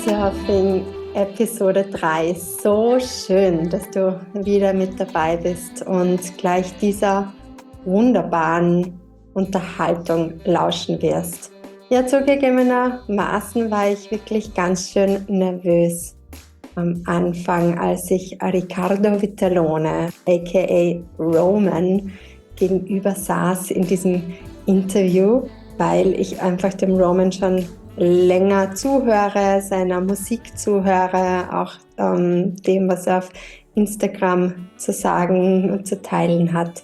Surfing Episode 3. So schön, dass du wieder mit dabei bist und gleich dieser wunderbaren Unterhaltung lauschen wirst. Ja, zugegebenermaßen war ich wirklich ganz schön nervös am Anfang, als ich Riccardo Vitellone, aka Roman, gegenüber saß in diesem Interview, weil ich einfach dem Roman schon länger zuhöre, seiner Musik zuhöre, auch dem, was er auf Instagram zu sagen und zu teilen hat.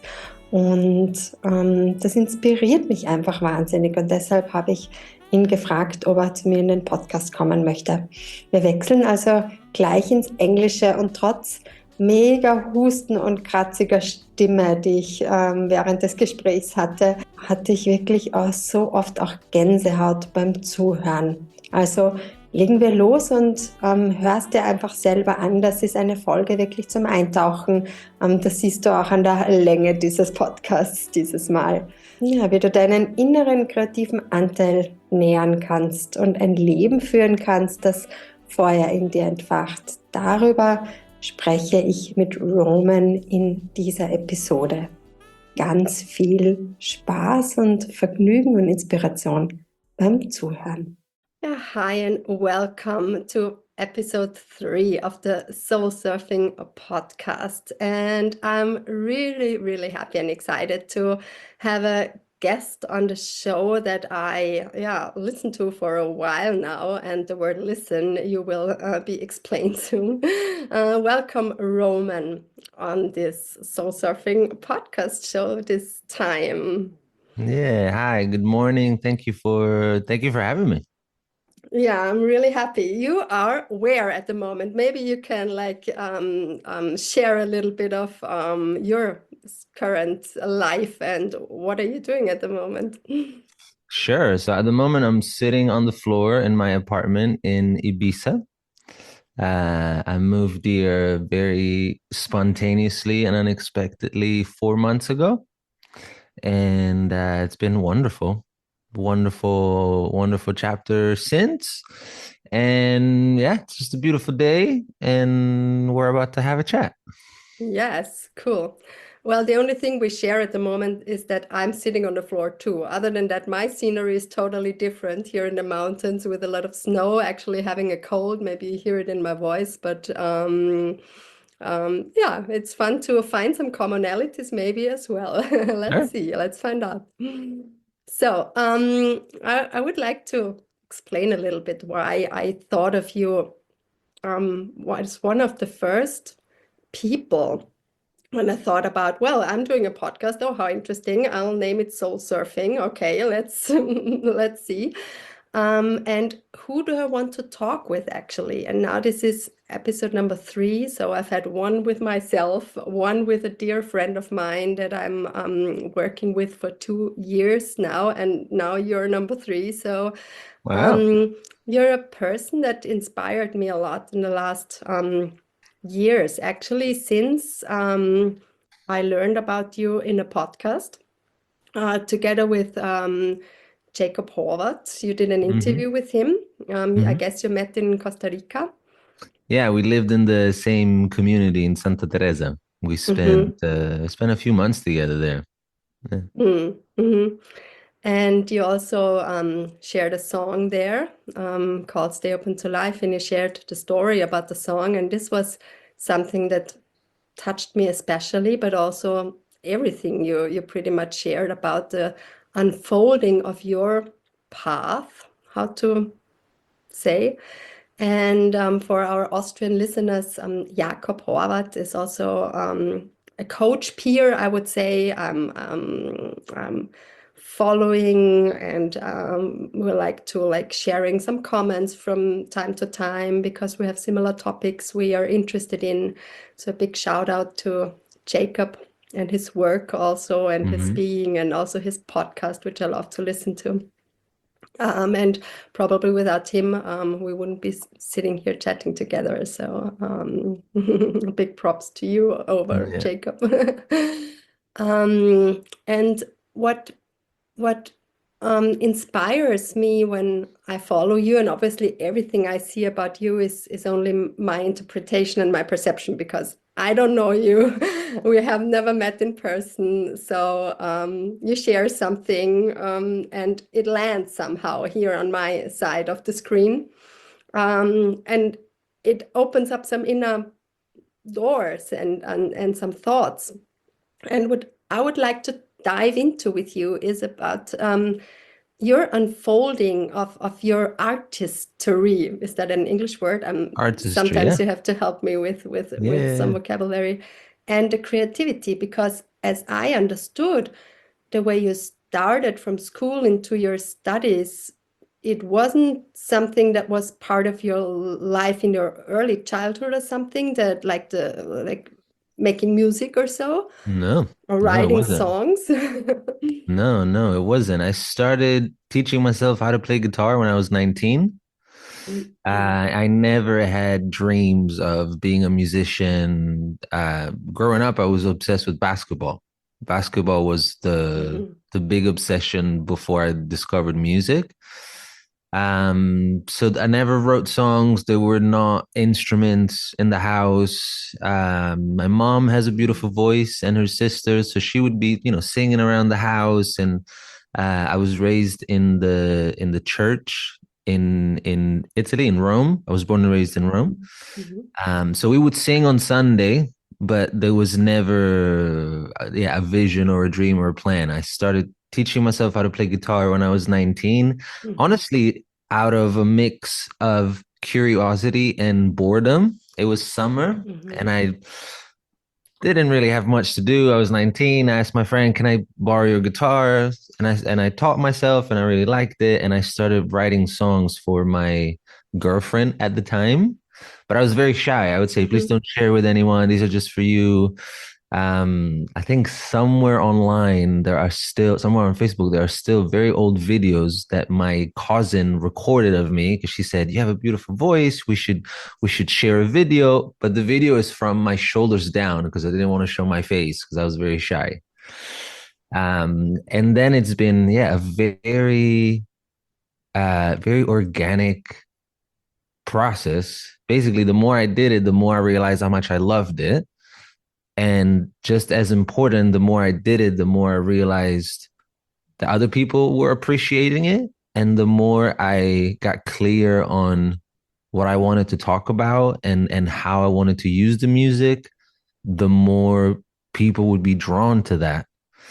Und das inspiriert mich einfach wahnsinnig und deshalb habe ich ihn gefragt, ob er zu mir in den Podcast kommen möchte. Wir wechseln also gleich ins Englische und trotz mega Husten und kratziger Stimme, die ich während des Gesprächs hatte, hatte ich wirklich auch so oft auch Gänsehaut beim Zuhören. Also legen wir los und hörst dir einfach selber an. Das ist eine Folge wirklich zum Eintauchen. Das siehst du auch an der Länge dieses Podcasts dieses Mal. Ja, wie du deinen inneren kreativen Anteil nähern kannst und ein Leben führen kannst, das Feuer in dir entfacht. Darüber spreche ich mit Roman in dieser Episode. Ganz viel Spaß und Vergnügen und Inspiration beim Zuhören. Yeah, hi and welcome to episode 3 of the Soul Surfing podcast. And I'm really happy and excited to have a guest on the show that I listen to for a while now, and the word listen you will be explained soon. Welcome Roman on this Soul Surfing podcast show this time. Yeah, hi, good morning. Thank you for having me. Yeah, I'm really happy. You are where at the moment? Maybe you can share a little bit of your current life and what are you doing at the moment? Sure. So at the moment, I'm sitting on the floor in my apartment in Ibiza. I moved here very spontaneously and unexpectedly 4 months ago, and it's been wonderful, wonderful chapter since. And yeah, it's just a beautiful day, and we're about to have a chat. Yes, cool. Well, the only thing we share at the moment is that I'm sitting on the floor too. Other than that, my scenery is totally different here in the mountains with a lot of snow, actually having a cold. Maybe you hear it in my voice, but yeah, it's fun to find some commonalities maybe as well. Let's see, let's find out. So I would like to explain a little bit why I thought of you was one of the first people when I thought about, well, I'm doing a podcast. Oh, how interesting. I'll name it Soul Surfing. Okay, let's let's see. And who do I want to talk with actually? And now this is episode number 3. So I've had one with myself, one with a dear friend of mine that I'm working with for 2 years now. And now you're number 3. So Wow. you're a person that inspired me a lot in the last years, actually, since I learned about you in a podcast together with Jacob Horvath. You did an interview with him. I guess you met in Costa Rica. Yeah, we lived in the same community in Santa Teresa. We spent a few months together there. Yeah. And you also shared a song there called Stay Open to Life, and you shared the story about the song. And this was something that touched me especially, but also everything you pretty much shared about the unfolding of your path, how to say. And for our Austrian listeners, Jakob Horvath is also a coach peer, I would say. I'm following, and we like to sharing some comments from time to time because we have similar topics we are interested in. So a big shout out to Jacob and his work also, and his being, and also his podcast, which I love to listen to. And probably without him, we wouldn't be sitting here chatting together. So big props to you over Jacob. And what inspires me when I follow you, and obviously everything I see about you is only my interpretation and my perception because I don't know you. We have never met in person, so you share something, and it lands somehow here on my side of the screen, and it opens up some inner doors and some thoughts. And what I would like to dive into with you is about your unfolding of your artistry. Is that an English word? Artistry, Sometimes yeah. you have to help me with some Yeah. vocabulary and the creativity, because as I understood the way you started from school into your studies, it wasn't something that was part of your life in your early childhood or something, that like making music or so, No, or no, it writing wasn't. songs. No, no, it wasn't. I started teaching myself how to play guitar when I was 19. I never had dreams of being a musician. Growing up, I was obsessed with basketball. Basketball was Mhm. the big obsession before I discovered music. So I never wrote songs. There were not instruments in the house. My mom has a beautiful voice and her sister, so she would be, singing around the house. And I was raised in the church in Italy, in Rome. I was born and raised in Rome. Mhm. So we would sing on Sunday, but there was never, a vision or a dream or a plan. I started teaching myself how to play guitar when I was 19. Mhm. Honestly, out of a mix of curiosity and boredom. It was summer and Mhm. I didn't really have much to do. I was 19. I asked my friend, "Can I borrow your guitar?" And I taught myself and I really liked it. And I started writing songs for my girlfriend at the time. But I was very shy. I would say, please Mhm. don't share with anyone. These are just for you. I think somewhere online somewhere on Facebook there are still very old videos that my cousin recorded of me because she said, "You have a beautiful voice. We should share a video." But the video is from my shoulders down because I didn't want to show my face because I was very shy. And then it's been, a very organic process. Basically, the more I did it, the more I realized how much I loved it. And just as important, the more I did it, the more I realized that other people were appreciating it. And the more I got clear on what I wanted to talk about and how I wanted to use the music, the more people would be drawn to that.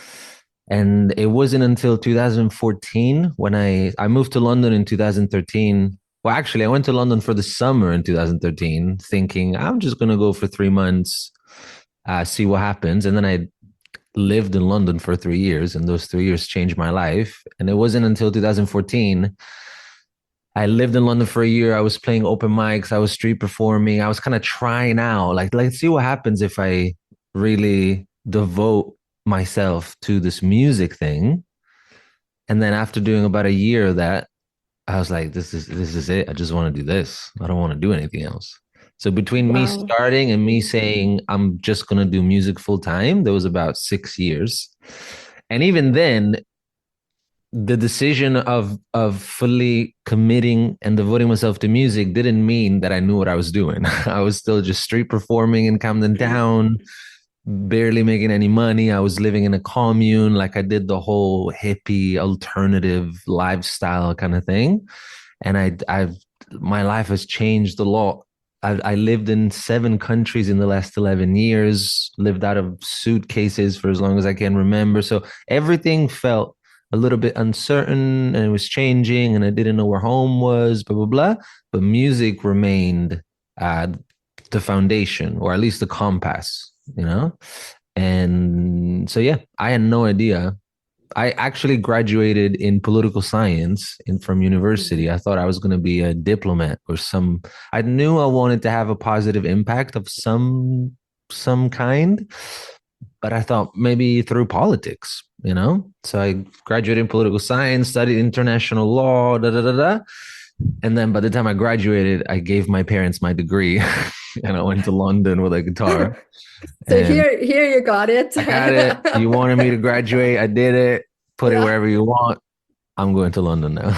And it wasn't until 2014 when I moved to London in 2013. Well, actually, I went to London for the summer in 2013, thinking I'm just going to go for 3 months, see what happens. And then I lived in London for 3 years, and those 3 years changed my life. And it wasn't until 2014. I lived in London for a year. I was playing open mics. I was street performing. I was kind of trying out, like, let's see what happens if I really devote myself to this music thing. And then after doing about a year of that, I was like, this is it. I just want to do this. I don't want to do anything else. So between me Wow. starting and me Mhm. saying I'm just gonna do music full time, there was about 6 years. And even then, the decision of fully committing and devoting myself to music didn't mean that I knew what I was doing. I was still just street performing in Camden Town, barely making any money. I was living in a commune, like I did the whole hippie alternative lifestyle kind of thing. And I've my life has changed a lot. I lived in 7 countries in the last 11 years, lived out of suitcases for as long as I can remember. So everything felt a little bit uncertain and it was changing and I didn't know where home was, blah, blah, blah. But music remained uh, the foundation or at least the compass. And so, yeah, I had no idea. I actually graduated in political science from university. Mhm. I thought I was going to be a diplomat or I knew I wanted to have a positive impact of some kind, but I thought maybe through politics. So I graduated in political science, studied international law, da da da da. And then by the time I graduated, I gave my parents my degree and I went to London with a guitar. So And here you got it. I got it. You wanted me to graduate. I did it. Put it Yeah. wherever you want. I'm going to London now.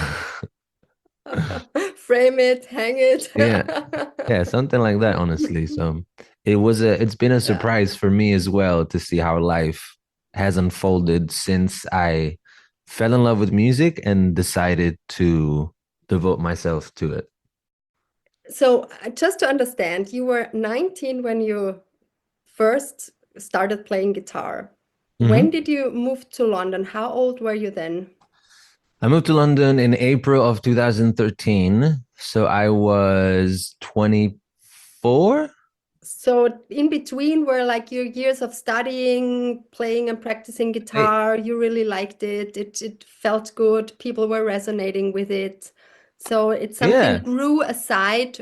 Frame it, hang it. Yeah. Yeah, something like that, honestly. So it's been a Yeah. surprise for me as well to see how life has unfolded since I fell in love with music and decided to devote myself to it. So, just to understand, you were 19 when you first started playing guitar. When Mhm. did you move to London? How old were you then? I moved to London in April of 2013. So I was 24. So, in between were like your years of studying, playing and practicing I- guitar. You really liked it. It felt good. People were resonating with it. So, it's something yeah. grew aside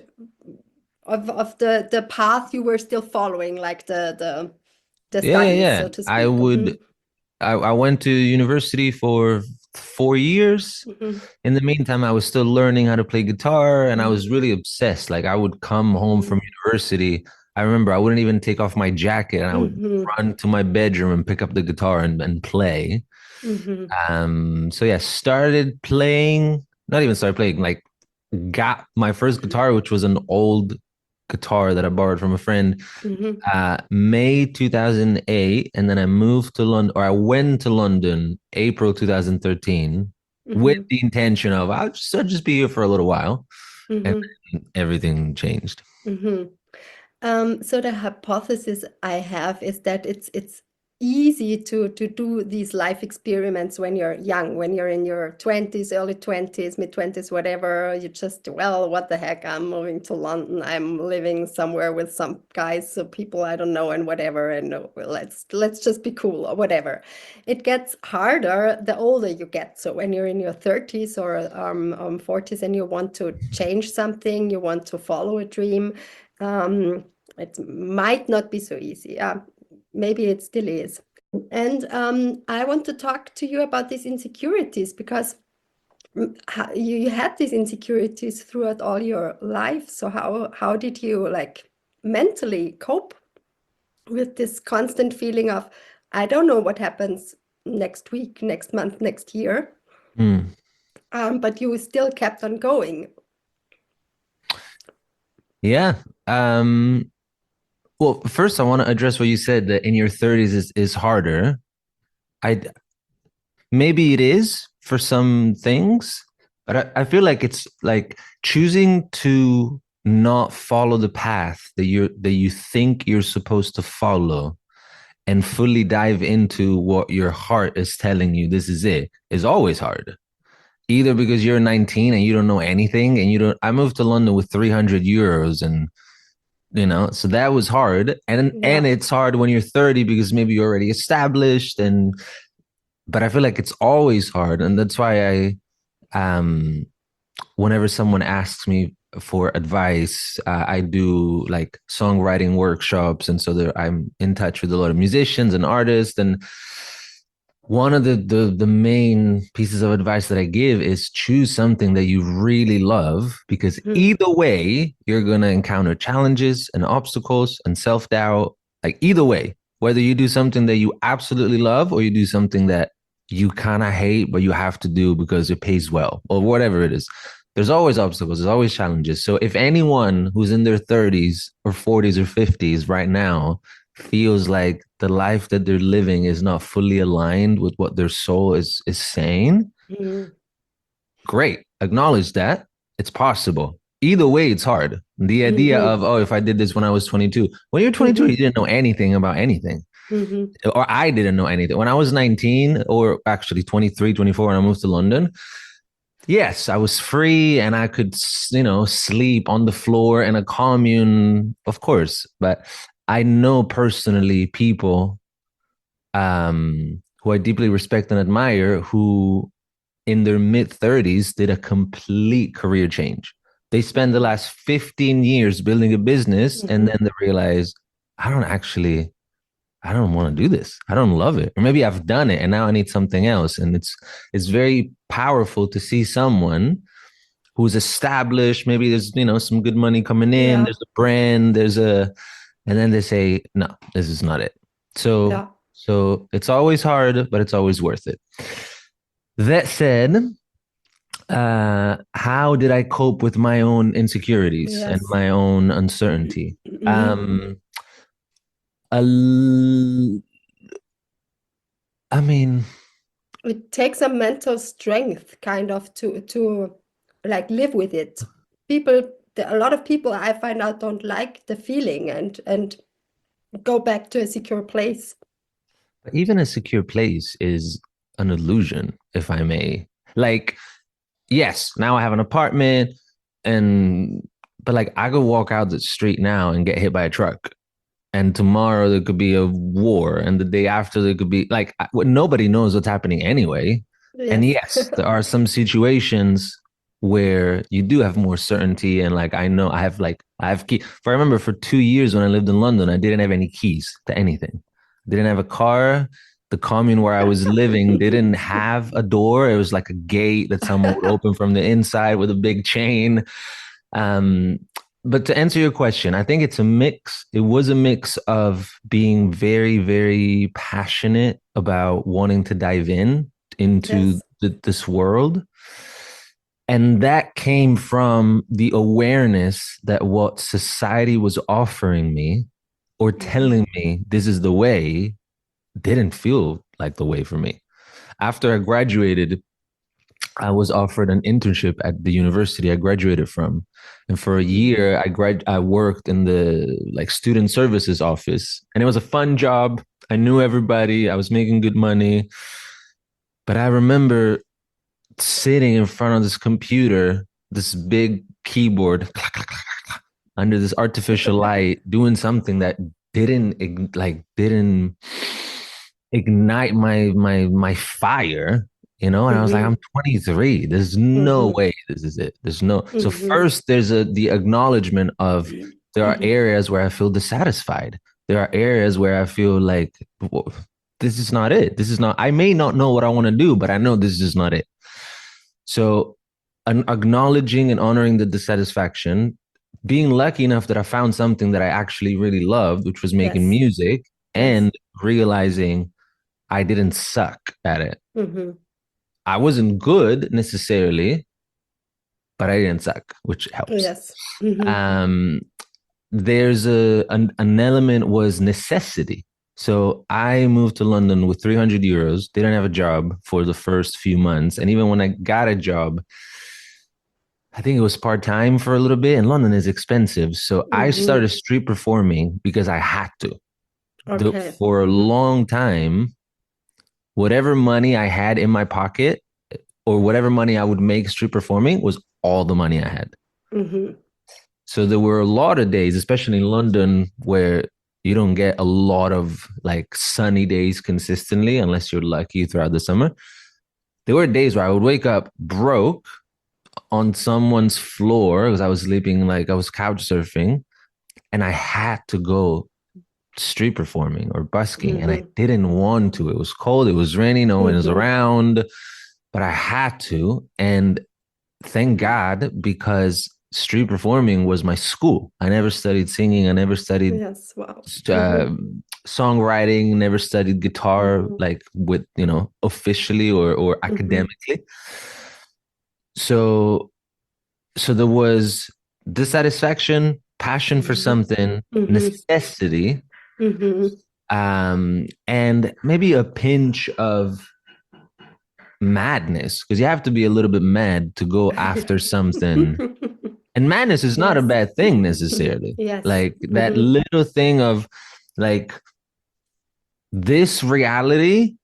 of the path you were still following, like the Yeah, yeah, studies, yeah. so to speak. I went to university for 4 years. Mhm, In the meantime, I was still learning how to play guitar and I mhm, was really obsessed. Like I would come home from mhm, university. I remember I wouldn't even take off my jacket and I would mhm, run to my bedroom and pick up the guitar and play. mhm, So yeah, started playing, not even started playing, like got my first guitar, which was an old guitar that I borrowed from a friend, mhm, May 2008, and then I moved to London, or I went to London April 2013 with mhm, the intention of I'll just be here for a little while, and mhm, then everything changed. mhm. So the hypothesis I have is that it's easy to do these life experiments when you're young, when you're in your 20s, early 20s, mid 20s, whatever. You just, well, what the heck? I'm moving to London. I'm living somewhere with some guys, so people I don't know and whatever. And well, let's just be cool or whatever. It gets harder the older you get. So when you're in your 30s or 40s and you want to change something, you want to follow a dream. Um, it might not be so easy. Maybe it still is. And I want to talk to you about these insecurities because you had these insecurities throughout all your life. So how did you like mentally cope with this constant feeling of I don't know what happens next week, next month, next year, Mm. but you still kept on going. Yeah. Well, first I want to address what you said that in your 30s is harder. I Maybe it is for some things, but I feel like it's like choosing to not follow the path that you think you're supposed to follow and fully dive into what your heart is telling you this is always hard. Either because you're 19 and you don't know anything and you don't I moved to London with 300 euros and so that was hard and Yeah. it's hard when you're 30 because maybe you're already established and but I feel like it's always hard and that's why um whenever someone asks me for advice, I do like songwriting workshops, and so I'm in touch with a lot of musicians and artists. And one of the main pieces of advice that I give is choose something that you really love, because Mhm. either way, you're gonna encounter challenges and obstacles and self doubt. Like either way, whether you do something that you absolutely love or you do something that you kind of hate but you have to do because it pays well or whatever it is, there's always obstacles, there's always challenges. So if anyone who's in their 30s or 40s or 50s right now feels like the life that they're living is not fully aligned with what their soul is saying, Mhm. great, acknowledge that it's possible. Either way, it's hard. The idea Mhm. of, oh, if I did this when I was 22, when you're 22, you Mhm. didn't know anything about anything, Mhm. or I didn't know anything. When I was 19, or actually 23, 24, when I moved to London, yes, I was free and I could, sleep on the floor in a commune, of course. But I know personally people who I deeply respect and admire who in their mid 30s did a complete career change. They spend the last 15 years building a business and Mhm. then they realize, I don't actually I don't want to do this. I don't love it. Or maybe I've done it and now I need something else. And it's very powerful to see someone who's established. Maybe there's, some good money coming in, Yeah. there's a brand, and then they say, no, this is not it. So Yeah. so it's always hard, but it's always worth it. That said, How did I cope with my own insecurities and Yes. my own uncertainty? Hmm. Um, a l- I mean, It takes a mental strength kind of to like live with it. People, a lot of people I find out don't like the feeling and go back to a secure place. even a secure place is an illusion, if I may. Like, yes, now I have an apartment, and but like I could walk out the street now and get hit by a truck, and tomorrow there could be a war, and the day after there could be like nobody knows what's happening anyway. And Yes. yes, there are some situations where you do have more certainty, and like I know I have key. For I remember for 2 years when I lived in London, I didn't have any keys to anything. I didn't have a car. The commune where I was living didn't have a door. It was like a gate that someone would open from the inside with a big chain. Um, but to answer your question, I think it's a mix. It was a mix of being very, very passionate about wanting to dive into Yes. this world. And that came from the awareness that what society was offering me or Mhm. telling me this is the way didn't feel like the way for me. After I graduated, I was offered an internship at the university I graduated from. And for a year, I worked in the like student services office, and it was a fun job. I knew everybody. I was making good money. But I remember sitting in front of this computer, this big keyboard, under this artificial light, doing something that didn't ignite my fire, you know. And I was like, I'm Mhm. 23. There's no Mhm. way this is it. There's no. So Mhm. first, there's the acknowledgement of there are Mhm. areas where I feel dissatisfied. There are areas where I feel like well, this is not it. This is not. I may not know what I want to do, but I know this is just not it. So, acknowledging and honoring the dissatisfaction, being lucky enough that I found something that I actually really loved, which was making Yes. music, Yes. and realizing I didn't suck at it. Mhm. I wasn't good necessarily, but I didn't suck, which helps. Yes. Mhm. Um, there's an element was necessity. So I moved to London with 300 euros, didn't have a job for the first few months. And even when I got a job, I think it was part time for a little bit, and London is expensive. So I Mhm. started street performing because I had to. Okay. For a Mhm. long time, whatever money I had in my pocket or whatever money I would make street performing was all the money I had. Mhm. So there were a lot of days, especially in London, where you don't get a lot of like sunny days consistently unless you're lucky throughout the summer. There were days where I would wake up broke on someone's floor because I was sleeping like I was couch surfing, and I had to go street performing or busking, and I Mhm. didn't want to. It was cold, it was raining, no one was Mhm. around, but I had to. And thank God, because street performing was my school. I never studied singing, I never studied Yes. Wow. uh, Mhm. songwriting, never studied guitar Mhm. like with, officially or Mhm. academically. So there was dissatisfaction, passion for Mhm. something, Mhm. necessity, Mhm. and maybe a pinch of madness, because you have to be a little bit mad to go after something. And madness is not a Yes. bad thing necessarily. Yes. Like that Mhm. little thing of like this reality,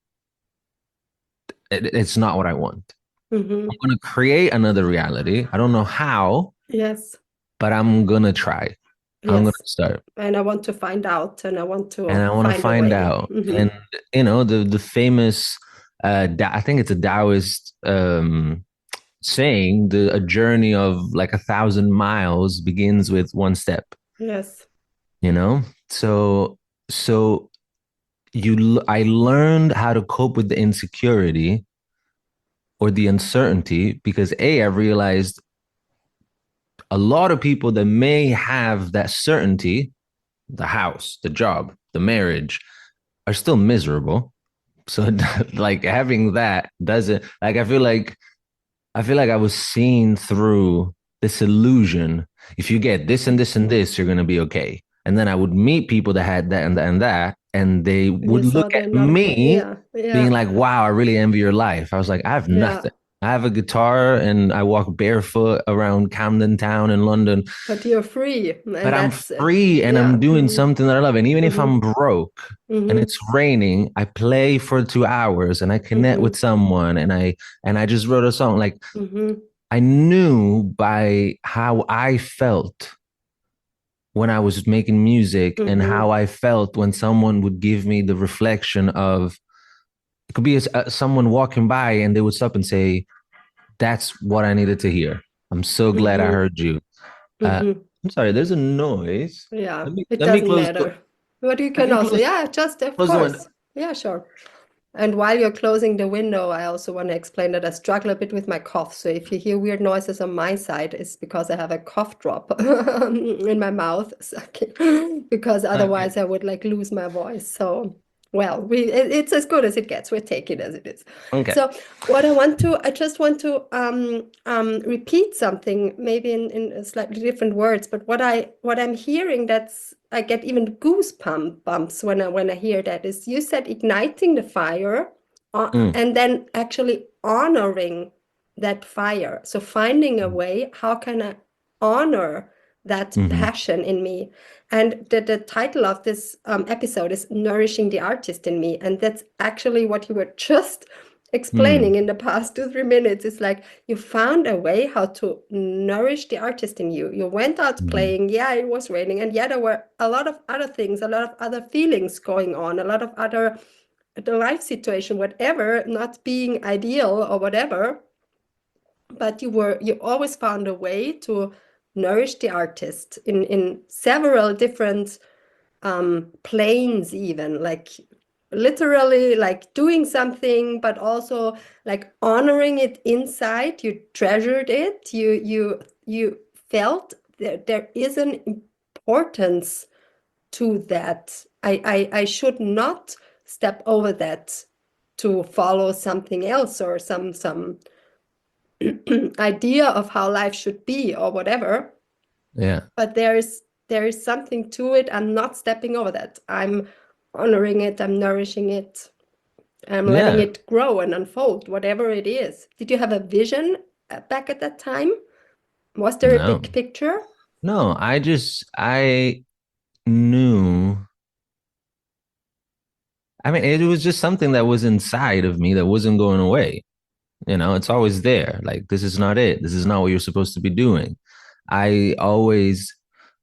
it's not what I want. I'm Mhm. going to create another reality. I don't know how, Yes. but I'm going to try. I'm going Yes. to start. And I want to find out and I want And to I want to find a find way. out. And Mhm. the famous, I think it's a Taoist saying, a journey of like 1,000 miles begins with one step. Yes. You know, so so I learned how to cope with the insecurity or the uncertainty because I realized a lot of people that may have that certainty, the house, the job, the marriage, are still miserable. So like having that doesn't, like, I feel like I feel like I was seen through this illusion. If you get this and this and this, you're gonna be okay. And then I would meet people that had that and that and that, and they And you would saw look they're at not okay. me Yeah, being yeah, like, wow, I really envy your life. I was like, I have yeah. nothing. I have a guitar and I walk barefoot around Camden Town in London, But you're free, but and I'm that's free and I'm yeah. doing Mm-hmm. something that I love. And even if Mm-hmm. I'm broke and Mm-hmm. it's raining, I play for 2 hours and I connect Mm-hmm. with someone and I just wrote a song. Like Mm-hmm. I knew by how I felt when I was making music and Mm-hmm. how I felt when someone would give me the reflection of it could be someone walking by and they would stop and say, "That's what I needed to hear. I'm so glad I Mm-hmm. heard you." Uh, Mm-hmm. I'm sorry, there's a noise. Yeah, Let me it let me doesn't close matter. But you let can me also, close yeah, just of close the window. course. Yeah, sure. And while you're closing the window, I also want to explain that I struggle a bit with my cough. So if you hear weird noises on my side, it's because I have a cough drop in my mouth, because Okay. otherwise I would like lose my voice. So, well, it's as good as it gets. We take it as it is. Okay. So I just want to repeat something, maybe in slightly different words, but what I'm hearing, that's I get even bumps when I hear that, is you said igniting the fire, Mm, and then actually honoring that fire. So finding a way, how can I honor that mhm, passion in me? And the title of this episode is Nourishing the Artist in Me. And that's actually what you were just mm, explaining in the past 2 3 minutes. It's like you found a way how to nourish the artist in you. You went out mhm. playing, yeah, it was raining, and yeah, there were a lot of other things, a lot of other feelings going on, a lot of other the life situation, whatever, not being ideal or whatever, but you always found a way to nourish the artist in several different planes, even like literally like doing something, but also like honoring it inside. You treasured it. You felt there is an importance to that. I should not step over that to follow something else or some idea of how life should be or whatever. Yeah. But there is something to it. I'm not stepping over that. I'm honoring it. I'm nourishing it. I'm letting Yeah. it grow and unfold, whatever it is. Did you have a vision back at that time? Was there a No. big picture? No, I knew. I mean, it was just something that was inside of me that wasn't going away. It's always there. Like, this is not it. This is not what you're supposed to be doing. I always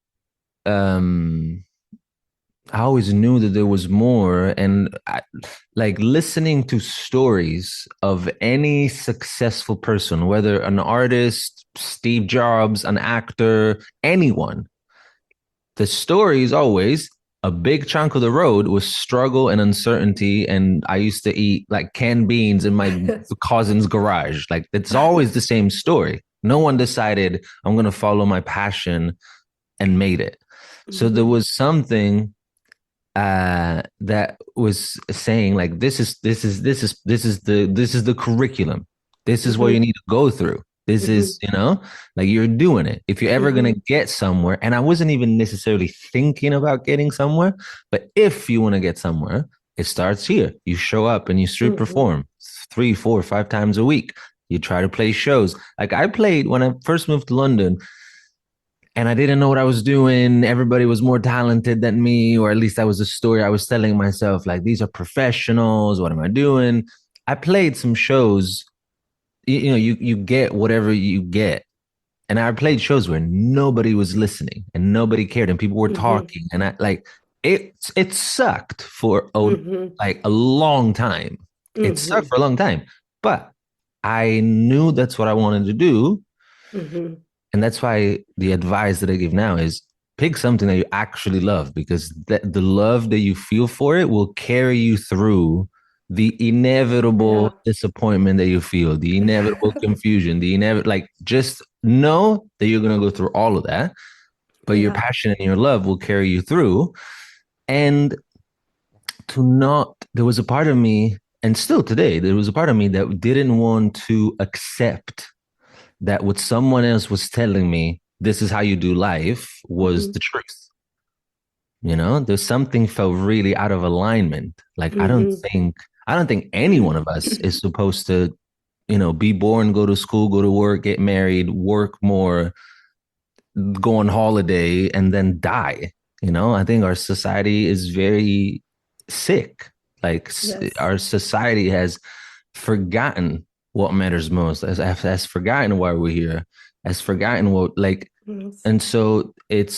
um I always knew that there was more. And like listening to stories of any successful person, whether an artist, Steve Jobs, an actor, anyone, the story is always a big chunk of the road was struggle and uncertainty. And I used to eat like canned beans in my cousin's garage. Like it's always the same story. No one decided I'm going to follow my passion and made it. So there Mhm. was something that was saying like this is the curriculum. This is what you Mhm. need to go through. This Mhm. is like you're doing it. If you're ever gonna Mhm. get somewhere, and I wasn't even necessarily thinking about getting somewhere, but if you want to get somewhere, it starts here. You show up and you street Mhm. perform 3, 4, 5 times a week. You try to play shows. Like I played when I first moved to London and I didn't know what I was doing. Everybody was more talented than me, or at least that was the story I was telling myself. Like, these are professionals. What am I doing? I played some shows. You get whatever you get. And I played shows where nobody was listening and nobody cared and people were Mhm. talking. And I like it sucked for Mhm. a long time. It sucked Mhm. for a long time. But I knew that's what I wanted to do. Mhm. And that's why the advice that I give now is pick something that you actually love, because the love that you feel for it will carry you through the Yeah. inevitable disappointment that you feel, the inevitable confusion, the inevitable, like, just know that you're going to go through all of that, but your Yeah. passion and your love will carry you through. And there was a part of me, and still today, there was a part of me that didn't want to accept that what someone else was telling me, this is how you do life, was the truth. There's something felt really out of alignment. Like, I don't think any one of us is supposed to, be born, go to school, go to work, get married, work more, go on holiday, and then die. I think our society is very sick. Like, our society has forgotten what matters most, has forgotten why we're here, has forgotten what, like, and so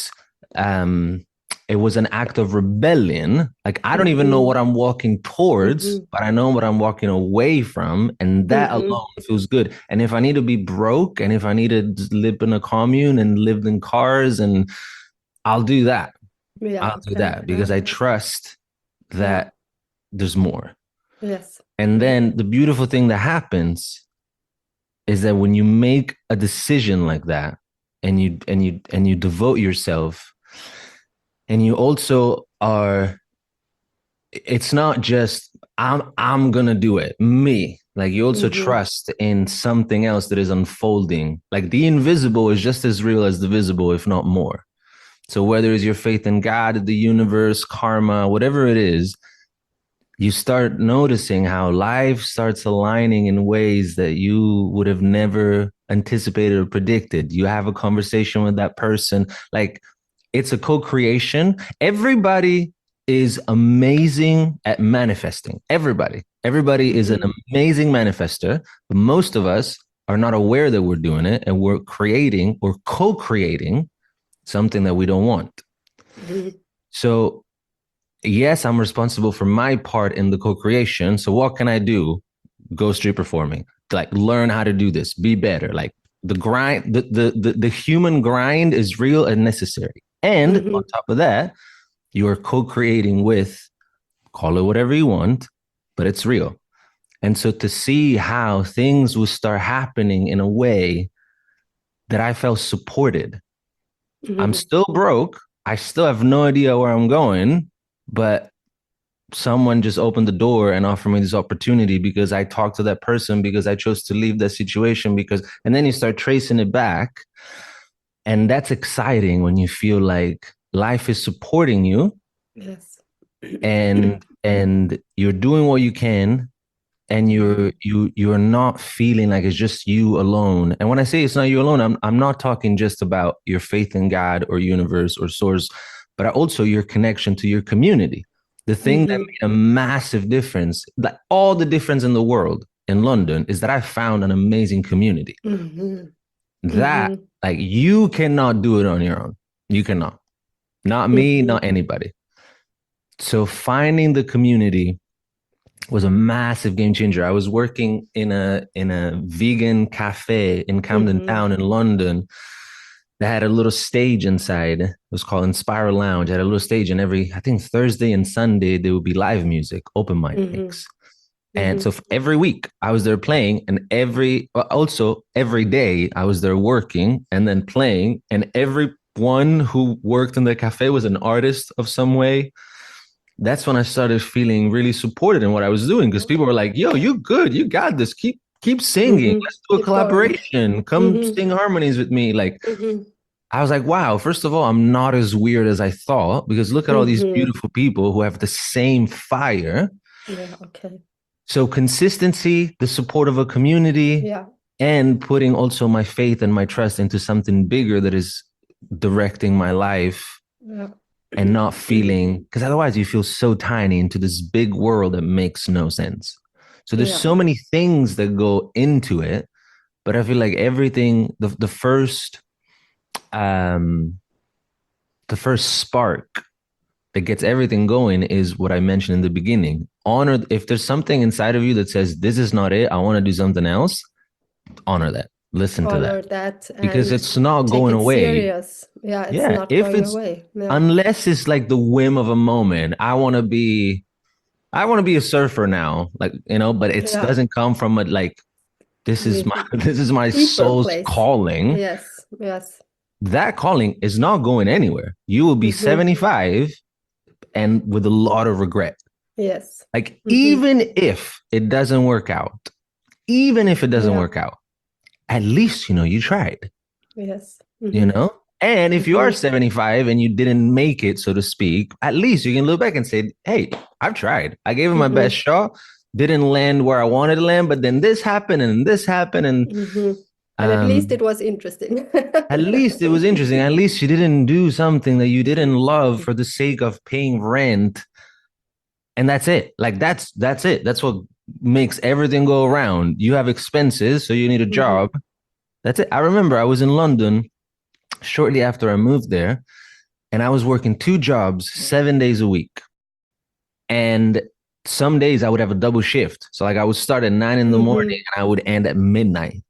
it was an act of rebellion. Like, I don't even know what I'm walking towards, but I know what I'm walking away from. And that alone feels good. And if I need to be broke, and if I need to live in a commune and live in cars, and I'll do that. I'll do that because I trust that there's more. Yes. And then the beautiful thing that happens is that when you make a decision like that, and you devote yourself, and you also it's not just I'm gonna do it, me. Like, you also trust in something else that is unfolding. Like, the invisible is just as real as the visible, if not more. So whether it's your faith in God, the universe, karma, whatever it is, you start noticing how life starts aligning in ways that you would have never anticipated or predicted. You have a conversation with that person. Like, it's a co-creation. Everybody is amazing at manifesting. Everybody is an amazing manifester. But most of us are not aware that we're doing it, and we're creating or co-creating something that we don't want. So yes, I'm responsible for my part in the co-creation. So what can I do? Go street performing, like, learn how to do this, be better. Like, the grind, the human grind is real and necessary. And on top of that, you are co-creating with, call it whatever you want, but it's real. And so to see how things will start happening in a way that I felt supported. I'm still broke. I still have no idea where I'm going, but someone just opened the door and offered me this opportunity because I talked to that person, because I chose to leave that situation, and then you start tracing it back. And that's exciting when you feel like life is supporting you. Yes. And you're doing what you can, and you're not feeling like it's just you alone. And when I say it's not you alone, I'm not talking just about your faith in God or universe or source, but also your connection to your community. The thing that made a massive difference, like all the difference in the world in London, is that I found an amazing community. That, like, you cannot do it on your own. You cannot. Not me, not anybody. So finding the community was a massive game changer. I was working in a vegan cafe in Camden Town in London that had a little stage inside. It was called Inspire Lounge. It had a little stage, and I think Thursday and Sunday, there would be live music, open mic mix. And so every week I was there playing, and every day I was there working and then playing. And everyone who worked in the cafe was an artist of some way. That's when I started feeling really supported in what I was doing, because people were like, yo, you good, you got this, keep singing, let's do a collaboration, come sing harmonies with me. Like, I was like, wow, first of all, I'm not as weird as I thought, because look at all these beautiful people who have the same fire. Yeah, okay. So consistency, the support of a community, and putting also my faith and my trust into something bigger that is directing my life. And not feeling, because otherwise you feel so tiny into this big world that makes no sense. So there's so many things that go into it, but I feel like everything, the first spark that gets everything going is what I mentioned in the beginning. Honor, if there's something inside of you that says, this is not it, I want to do something else, honor that. Listen to that because it's not going away. Serious. It's not going away. Unless it's like the whim of a moment. I want to be a surfer now, like, but it doesn't come from a, like, this is my soul's calling. Yes. That calling is not going anywhere. You will be 75 and with a lot of regret. Yes. Like, even if it doesn't work out, at least, you tried, Yes. And if you are 75 and you didn't make it, so to speak, at least you can look back and say, hey, I've tried. I gave it my best shot, didn't land where I wanted to land, but then this happened and this happened. And at least it was interesting. At least it was interesting. At least you didn't do something that you didn't love for the sake of paying rent. And that's it. Like that's it. That's what makes everything go around. You have expenses, so you need a job. That's it. I remember I was in London shortly after I moved there, and I was working 2 jobs 7 days a week. And some days I would have a double shift. So like I would start at 9 in the morning and I would end at midnight.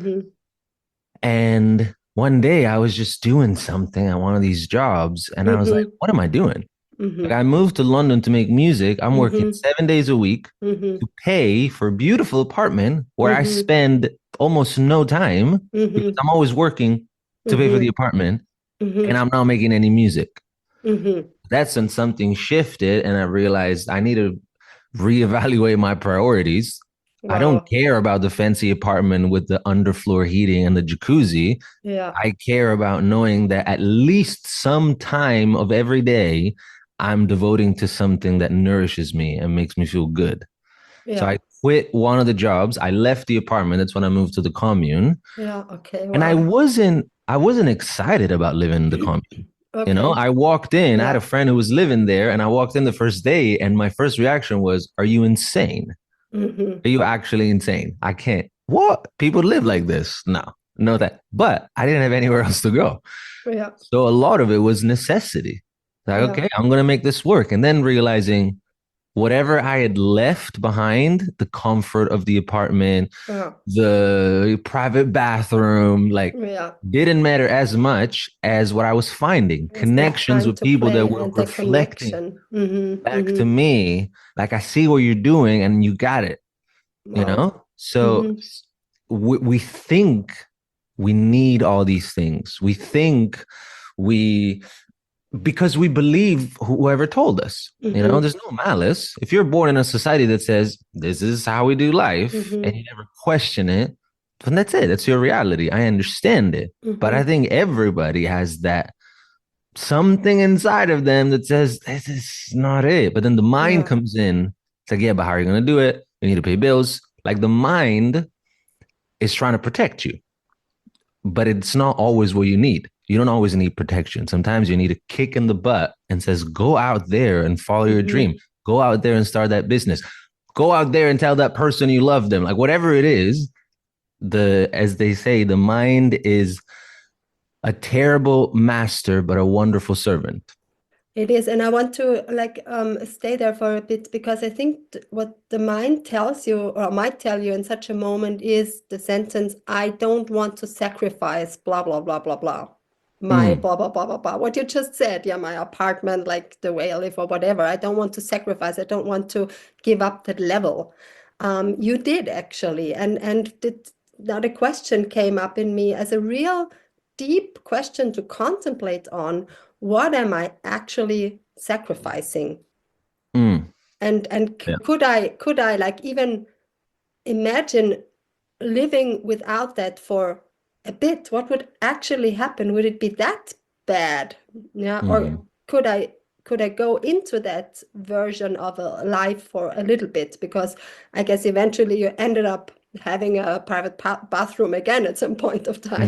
And one day I was just doing something at one of these jobs, and I was like, what am I doing? Like I moved to London to make music. I'm working 7 days a week to pay for a beautiful apartment where I spend almost no time because I'm always working to pay for the apartment, and I'm not making any music. That's when something shifted, and I realized I need to reevaluate my priorities. Wow. I don't care about the fancy apartment with the underfloor heating and the jacuzzi. Yeah. I care about knowing that at least some time of every day I'm devoting to something that nourishes me and makes me feel good. Yeah. So I quit one of the jobs. I left the apartment. That's when I moved to the commune. Yeah. Okay. Wow. And I wasn't excited about living in the commune. Okay. I walked in, I had a friend who was living there, and I walked in the first day, and my first reaction was, are you insane? Are you actually insane? I can't. What? People live like this? No, that. But I didn't have anywhere else to go. Yeah. So a lot of it was necessity. Like, okay, I'm going to make this work. And then realizing whatever I had left behind, the comfort of the apartment, the private bathroom, didn't matter as much as what I was finding. It's connections with people that were reflecting back to me. Like, I see what you're doing and you got it, So we think we need all these things. We think because we believe whoever told us, there's no malice. If you're born in a society that says this is how we do life and you never question it, then that's it. That's your reality. I understand it. But I think everybody has that something inside of them that says this is not it. But then the mind comes in. It's like, yeah, but how are you going to do it? You need to pay bills. Like the mind is trying to protect you, but it's not always what you need. You don't always need protection. Sometimes you need a kick in the butt and says, go out there and follow your dream. Go out there and start that business. Go out there and tell that person you love them. Like whatever it is, as they say, the mind is a terrible master, but a wonderful servant. It is. And I want to stay there for a bit, because I think what the mind tells you or might tell you in such a moment is the sentence, I don't want to sacrifice blah, blah, blah, blah, blah. My blah, blah, blah, blah, blah. What you just said, my apartment, like the way I live or whatever. I don't want to sacrifice. I don't want to give up that level. You did actually. And now the question came up in me as a real deep question to contemplate on. What am I actually sacrificing? And could I like even imagine living without that for a bit? What would actually happen? Would it be that bad? Yeah. Or could I go into that version of a life for a little bit? Because I guess eventually you ended up having a private bathroom again at some point of time.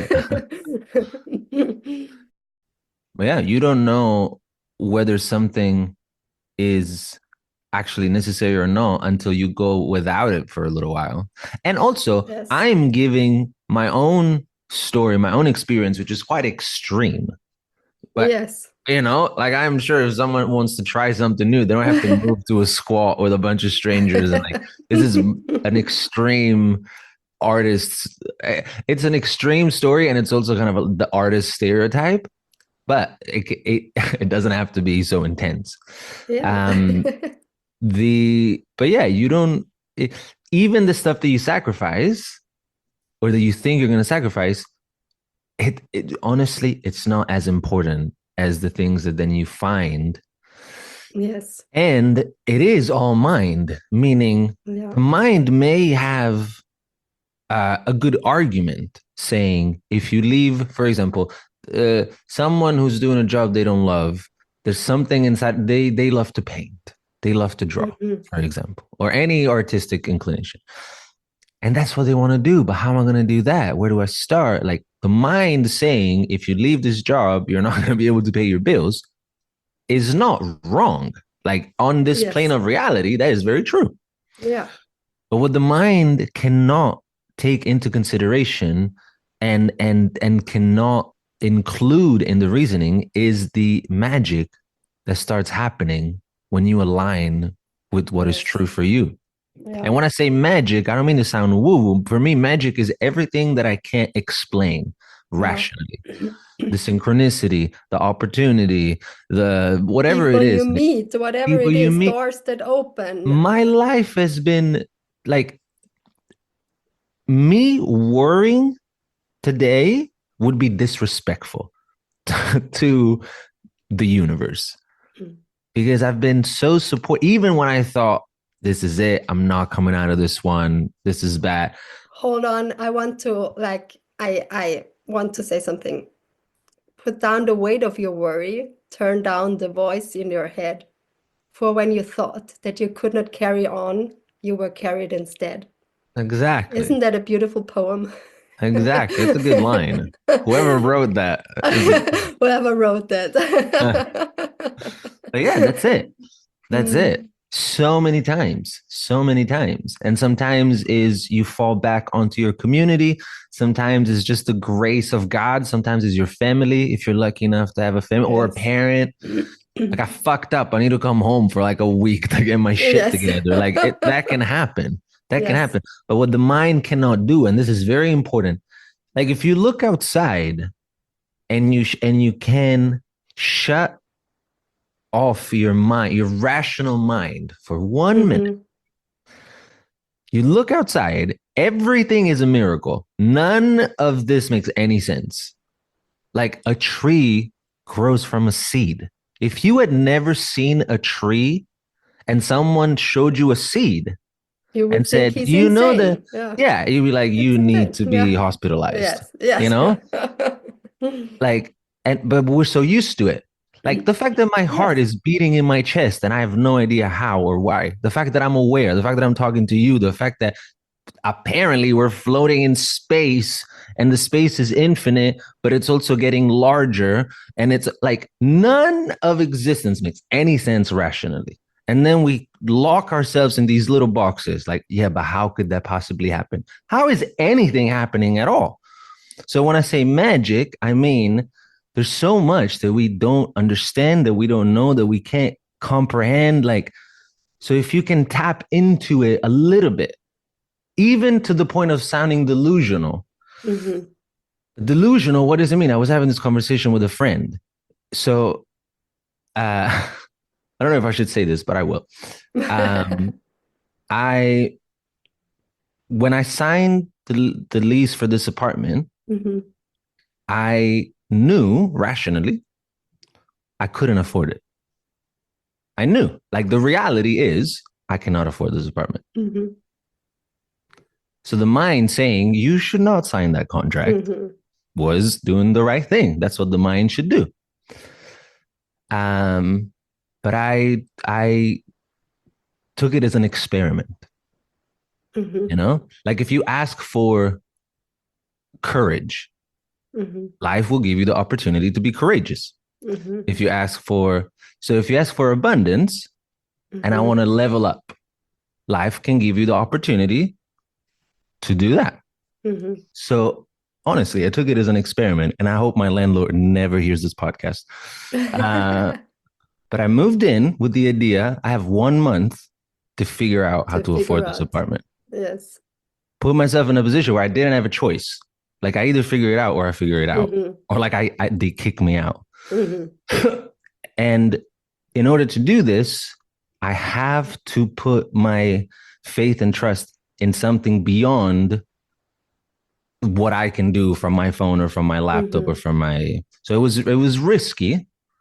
Yeah, you don't know whether something is actually necessary or not until you go without it for a little while. And also, I'm giving my own story, my own experience, which is quite extreme. But, like I'm sure if someone wants to try something new, they don't have to move to a squat with a bunch of strangers. And like, this is an extreme artist. It's an extreme story, and it's also kind of the artist stereotype. But it doesn't have to be so intense. Yeah. You don't, even the stuff that you sacrifice or that you think you're going to sacrifice, it honestly, it's not as important as the things that then you find. Yes. And it is all mind, meaning the mind may have a good argument saying if you leave, for example, someone who's doing a job they don't love, there's something inside. They love to paint, they love to draw, for example, or any artistic inclination, and that's what they want to do. But how am I going to do that? Where do I start? Like the mind saying, if you leave this job, you're not going to be able to pay your bills, is not wrong. Like on this plane of reality, that is very true. Yeah. But what the mind cannot take into consideration and cannot include in the reasoning is the magic that starts happening when you align with what is true for you. Yeah. And when I say magic, I don't mean to sound woo-woo. For me, magic is everything that I can't explain rationally. The synchronicity, the opportunity, the whatever people it is. You meet, whatever it is, doors that open. My life has been like, me worrying today would be disrespectful to the universe, because I've been so supportive. Even when I thought, this is it, I'm not coming out of this one, this is bad. Hold on, I want to I want to say something. Put down the weight of your worry, turn down the voice in your head. For when you thought that you could not carry on, you were carried instead. Exactly. Isn't that a beautiful poem? Exactly. It's a good line. Whoever wrote that. Whoever wrote that. But yeah, that's it. That's it. So many times. And sometimes is you fall back onto your community. Sometimes it's just the grace of God. Sometimes it's your family, if you're lucky enough to have a family, or a parent. Like, I fucked up, I need to come home for like a week to get my shit together. Like that can happen. That can happen. But what the mind cannot do, and this is very important, like if you look outside and you can shut off your mind, your rational mind for 1 minute, you look outside, everything is a miracle. None of this makes any sense. Like a tree grows from a seed. If you had never seen a tree and someone showed you a seed, and said, you know that, you'd be like, you need to be hospitalized. Yes. You know? Like, but we're so used to it. Like the fact that my heart is beating in my chest and I have no idea how or why. The fact that I'm aware, the fact that I'm talking to you, the fact that apparently we're floating in space and the space is infinite, but it's also getting larger. And it's like none of existence makes any sense rationally. And then we lock ourselves in these little boxes like, yeah, but how could that possibly happen? How is anything happening at all? So when I say magic, I mean, there's so much that we don't understand, that we don't know, that we can't comprehend. Like, so if you can tap into it a little bit, even to the point of sounding delusional. Delusional, what does it mean? I was having this conversation with a friend. So, I don't know if I should say this, but I will. When I signed the lease for this apartment, I knew rationally I couldn't afford it. I knew, like, the reality is I cannot afford this apartment. So the mind saying you should not sign that contract was doing the right thing. That's what the mind should do. But I took it as an experiment, you know, like if you ask for courage, life will give you the opportunity to be courageous. If you ask for abundance and I want to level up, life can give you the opportunity to do that. So honestly, I took it as an experiment, and I hope my landlord never hears this podcast. But I moved in with the idea I have 1 month to figure out how to afford this apartment. Yes. Put myself in a position where I didn't have a choice. Like I either figure it out or I figure it out. Or like they kick me out. And in order to do this, I have to put my faith and trust in something beyond what I can do from my phone or from my laptop or from my... So it was risky.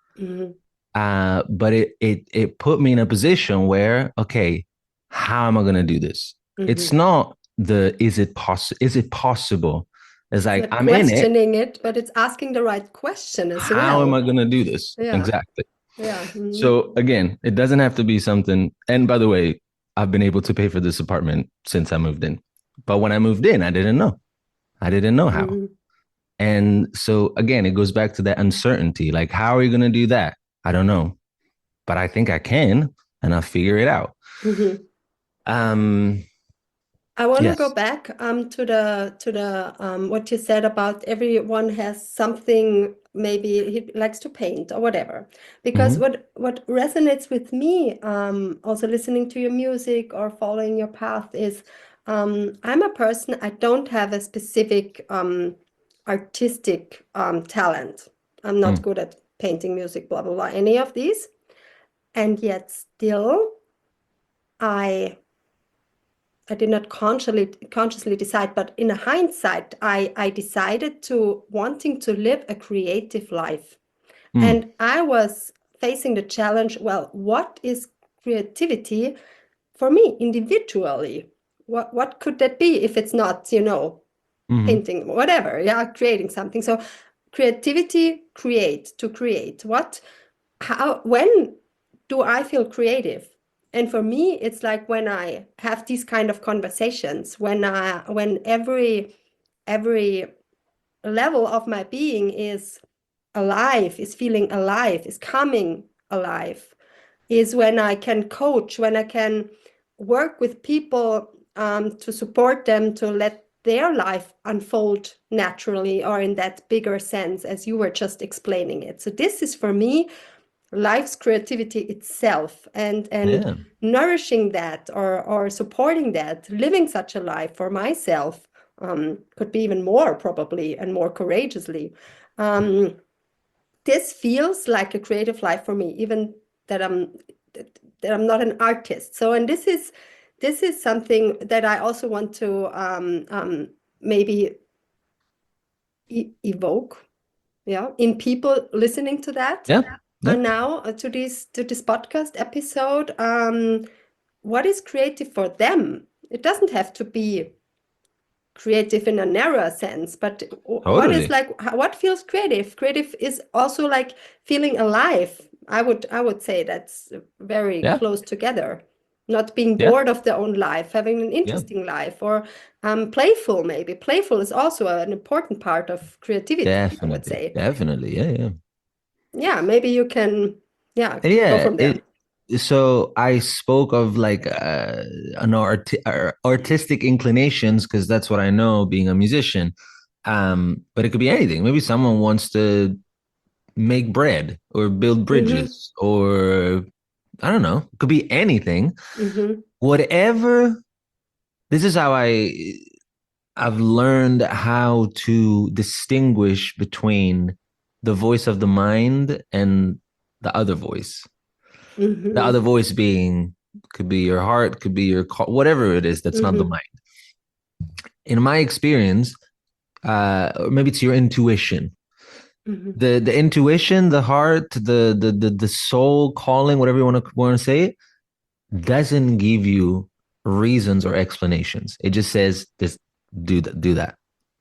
But it put me in a position where, okay, how am I going to do this? It's not is it possible? It's It's like not I'm in it. questioning it, but it's asking the right question as How am I well. going to do this? Yeah. Exactly. Yeah. So again, it doesn't have to be something. And by the way, I've been able to pay for this apartment since I moved in. But when I moved in, I didn't know. I didn't know how. Mm-hmm. And so again, it goes back to that uncertainty. Like, how are you going to do that? I don't know, but I think I can, and I'll figure it out. Mm-hmm. Um, I want to go yes. back to the what you said about everyone has something, maybe he likes to paint or whatever. Because Mhm. what resonates with me, also listening to your music or following your path, is I'm a person, I don't have a specific artistic talent. I'm not Mm. good at painting, music, blah blah blah, any of these. And yet still I did not consciously decide, but in hindsight, I decided to wanting to live a creative life. Mm. And I was facing the challenge, well, what is creativity for me individually? What could that be if it's not, Mhm. painting, whatever, yeah, creating something. So creativity, to create. When do I feel creative? And for me, it's like when I have these kind of conversations, when every level of my being is alive, is feeling alive, is coming alive, is when I can coach, when I can work with people to support them to let their life unfold naturally, or in that bigger sense as you were just explaining it. So this is for me life's creativity itself, and Yeah. nourishing that, or supporting that, living such a life for myself, could be even more probably and more courageously. um, this feels like a creative life for me, even that I'm not an artist. So, and this is something that I also want to maybe evoke, yeah, in people listening to that. Yeah. Yeah. And now to this podcast episode, what is creative for them? It doesn't have to be creative in a narrow sense, but what is Totally. like, what feels creative? Creative is also like feeling alive. I would say that's very Yeah. close together. Not being Yeah. bored of their own life, having an Yeah. interesting life, or playful maybe. Playful is also an important part of creativity, I would Definitely. say. Definitely. Yeah. Yeah. Yeah, maybe you can, yeah, And go yeah, from there. so I spoke of like artistic inclinations because that's what I know being a musician. But it could be anything. Maybe someone wants to make bread or build Mm-hmm. bridges, or I don't know. It could be anything. Mm-hmm. Whatever. This is how I've learned how to distinguish between the voice of the mind and the other voice. The Mm-hmm. other voice being could be your heart, could be your whatever it is that's not the Mm-hmm. mind. In my experience, or maybe it's your intuition. Mm-hmm. The intuition, the heart, the soul calling, whatever you want to say, it doesn't give you reasons or explanations. It just says this, do that, do that.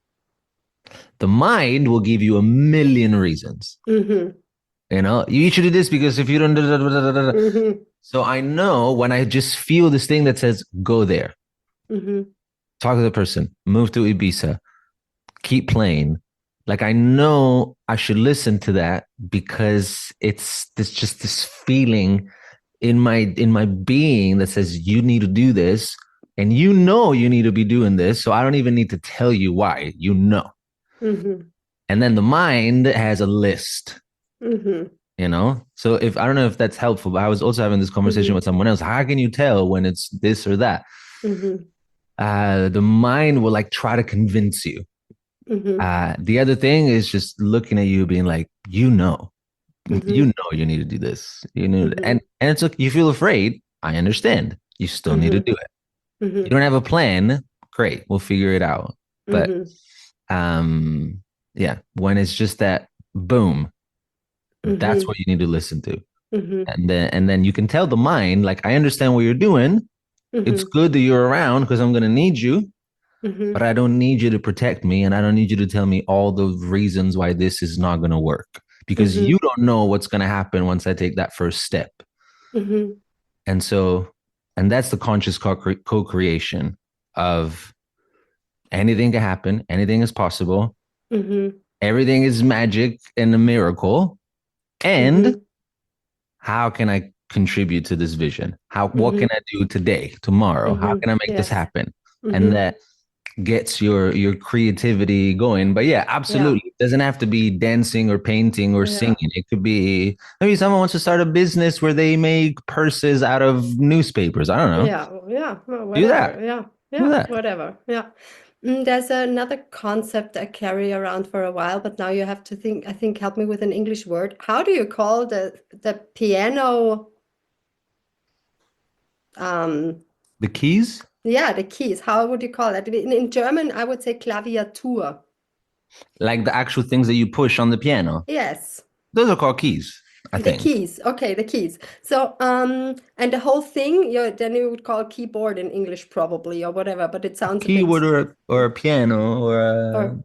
The mind will give you a million reasons. Mm-hmm. You know, you should do this because if you don't, Mm-hmm. so I know when I just feel this thing that says go there, Mm-hmm. talk to the person, move to Ibiza, keep playing. Like I know I should listen to that because it's this feeling in my being that says you need to do this, and you know you need to be doing this. So I don't even need to tell you why, you know. Mm-hmm. And then the mind has a list, Mm-hmm. you know. So if I don't know if that's helpful, but I was also having this conversation Mm-hmm. with someone else. How can you tell when it's this or that? Mm-hmm. The mind will like try to convince you. Mm-hmm. The other thing is just looking at you, being like, you Mm-hmm. know, you need to do this. You know, Mm-hmm. and it's like you feel afraid. I understand. You still need to Mm-hmm. do it. You Mm-hmm. don't have a plan. Great, we'll figure it out. But Mm-hmm. um, yeah, when it's just that boom, that's what you need to listen to. Mm-hmm. And then you can tell the mind, like, I understand what you're doing. It's Mm-hmm. good that you're around because I'm gonna need you. but I don't need you to protect me, and I don't need you to tell me all the reasons why this is not going to work, because you don't know what's going to happen once I take that first step. And so, and that's the conscious co-creation of anything can happen, anything is possible, everything is magic and a miracle. And how can I contribute to this vision? What can I do today, tomorrow? How can I make this happen? And that gets your creativity going. But yeah, absolutely. It doesn't have to be dancing or painting or singing. It could be, maybe someone wants to start a business where they make purses out of newspapers. I don't know. Well, do that. Do that. Whatever. There's another concept I carry around for a while, but now you have to think, I think, help me with an English word. How do you call the piano? The keys? Yeah, the keys. How would you call that? In German, I would say Klaviatur. Like the actual things that you push on the piano? Yes. Those are called keys, I think. The keys. Okay, the keys. So, and the whole thing, then you would call keyboard in English probably, or whatever, but it sounds keyboard or a piano or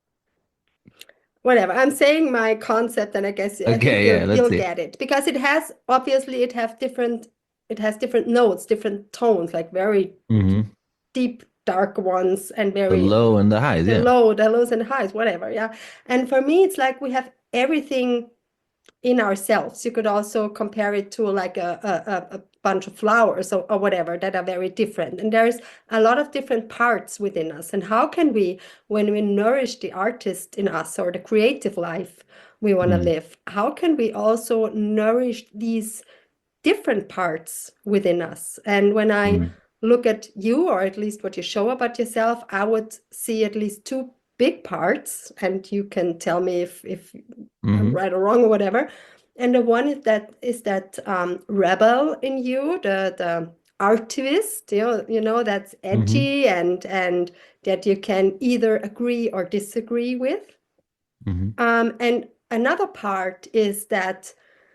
whatever. I'm saying my concept, and I guess I think you'll get it, because it has different notes, different tones, like very deep, dark ones, and very the low and the highs. The lows and the highs, whatever. Yeah. And for me, it's like we have everything in ourselves. You could also compare it to like a bunch of flowers or whatever that are very different. And there's a lot of different parts within us. And how can we, when we nourish the artist in us or the creative life we want to live, how can we also nourish these different parts within us? And when I look at you, or at least what you show about yourself, I would see at least two big parts, and you can tell me if I'm right or wrong or whatever. And the one is that rebel in you, the artivist, you know, that's edgy and that you can either agree or disagree with. And another part is that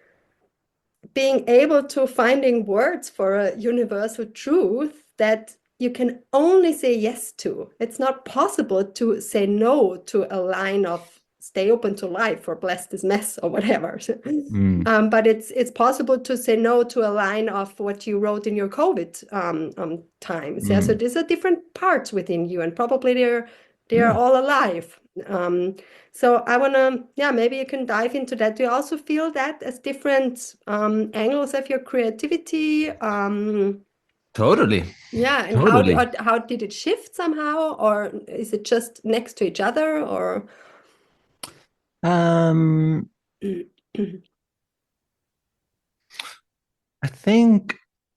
being able to finding words for a universal truth that you can only say yes to. It's not possible to say no to a line of stay open to life or bless this mess or whatever. But it's possible to say no to a line of what you wrote in your COVID times. Yeah, so these are different parts within you, and probably they're all alive. So I want to, maybe you can dive into that. Do you also feel that as different angles of your creativity? Totally. Yeah, and totally. How did it shift somehow, or is it just next to each other, or? I think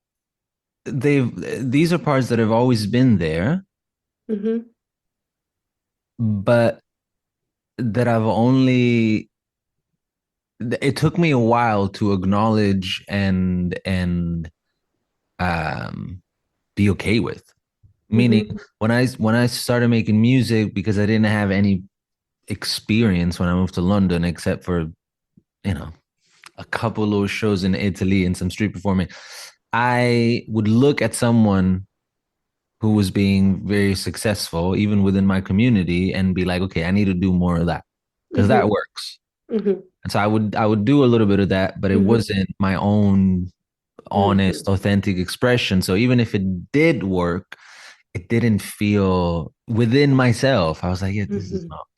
these are parts that have always been there, but that it took me a while to acknowledge and be okay with. Meaning when I started making music, because I didn't have any experience when I moved to London, except for, a couple of shows in Italy and some street performing, I would look at someone who was being very successful, even within my community, and be like, okay, I need to do more of that, because that works. And so I would do a little bit of that, but it wasn't my own honest, authentic expression. So even if it did work, it didn't feel within myself. I was like, yeah, this is not.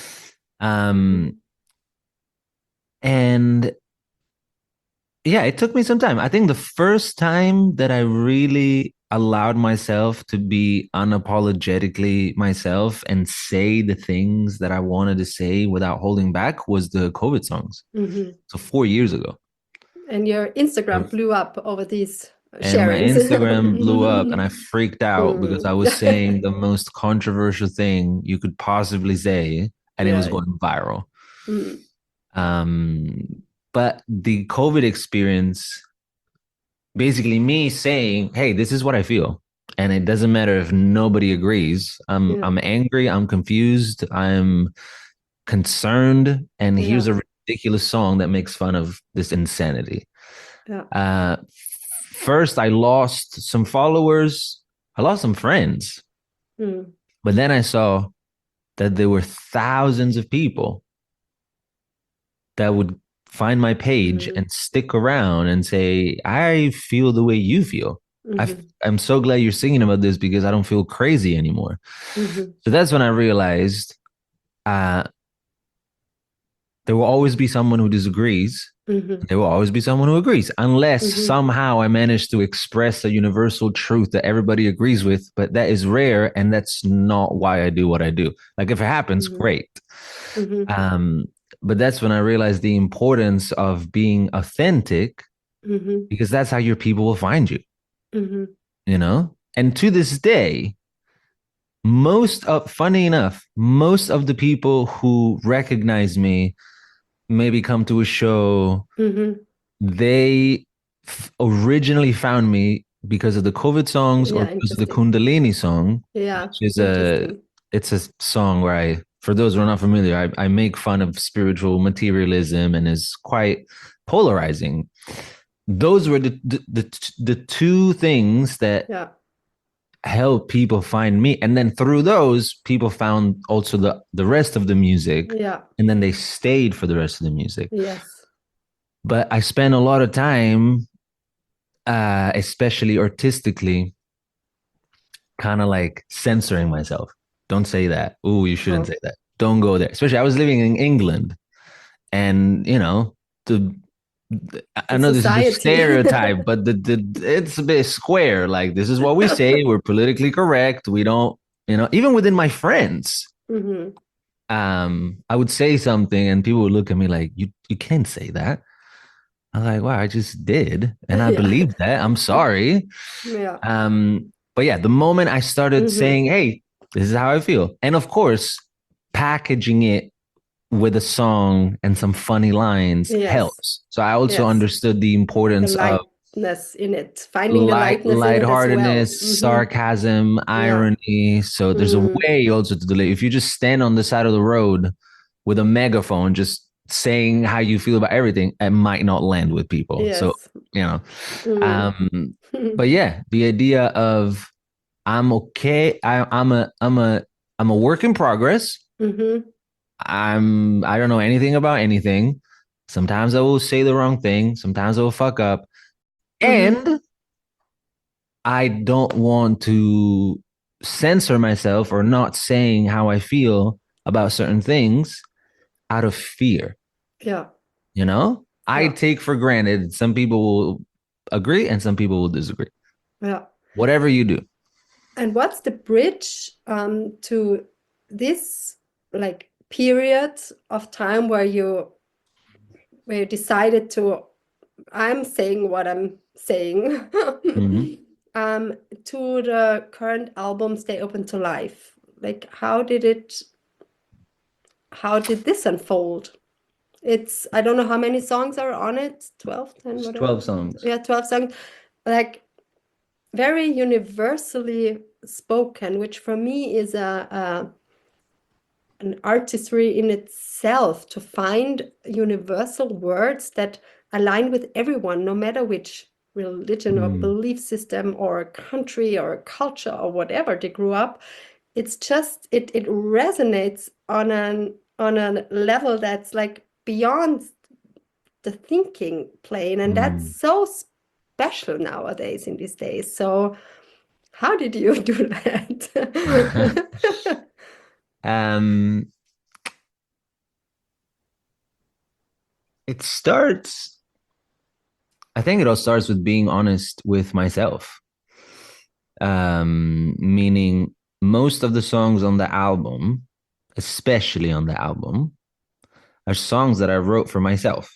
And yeah, it took me some time. I think the first time that I really allowed myself to be unapologetically myself and say the things that I wanted to say without holding back was the COVID songs. So 4 years ago. And your Instagram blew up over these sharings. And my Instagram blew up, and I freaked out because I was saying the most controversial thing you could possibly say, and it was going viral. But the COVID experience, basically me saying, hey, this is what I feel. And it doesn't matter if nobody agrees. I'm angry, I'm confused, I'm concerned, and here's a ridiculous song that makes fun of this insanity. First, I lost some followers. I lost some friends. But then I saw that there were thousands of people that would find my page and stick around and say, I feel the way you feel. I'm so glad you're singing about this because I don't feel crazy anymore. So that's when I realized there will always be someone who disagrees. There will always be someone who agrees, unless somehow I manage to express a universal truth that everybody agrees with. But that is rare, and that's not why I do what I do. Like if it happens, great. But that's when I realized the importance of being authentic, because that's how your people will find you. You know? And to this day, funny enough, most of the people who recognize me, maybe come to a show, they originally found me because of the COVID songs or because of the Kundalini song. Yeah, which is it's a song where for those who are not familiar, I make fun of spiritual materialism and is quite polarizing. Those were the two things that help people find me, and then through those people found also the rest of the music, and then they stayed for the rest of the music. But I spent a lot of time especially artistically kind of like censoring myself. Don't say that. Oh, you shouldn't say that. Don't go there. Especially I was living in England, and you know, I know society. This is a stereotype, but it's a bit square. Like, this is what we say. We're politically correct. We don't, you know, even within my friends, I would say something and people would look at me like, you can't say that. I'm like, wow, I just did. And I believe that. I'm sorry. But yeah, the moment I started saying, hey, this is how I feel. And of course, packaging it with a song and some funny lines helps. So I also understood the importance of in it, finding the lightheartedness, sarcasm, irony. So there's a way also to delay. If you just stand on the side of the road with a megaphone, just saying how you feel about everything, it might not land with people. So, you know, but yeah, the idea of I'm okay. I'm a work in progress. I don't know anything about anything. Sometimes I will say the wrong thing. Sometimes I will fuck up. And I don't want to censor myself or not saying how I feel about certain things out of fear. Yeah. You know, I take for granted some people will agree and some people will disagree. Yeah. Whatever you do. And what's the bridge to this like period of time where you decided to, I'm saying what I'm saying, to the current album Stay Open to Life? Like, how did this unfold? It's, I don't know how many songs are on it, 12, 10, whatever. 12 songs. Yeah, 12 songs. Like, very universally spoken, which for me is an artistry in itself, to find universal words that align with everyone, no matter which religion or belief system or country or culture or whatever they grew up. It's just it resonates on a level that's like beyond the thinking plane, and that's so special nowadays in these days. So how did you do that? I think it all starts with being honest with myself. Meaning most of the songs on the album, especially on the album, are songs that I wrote for myself.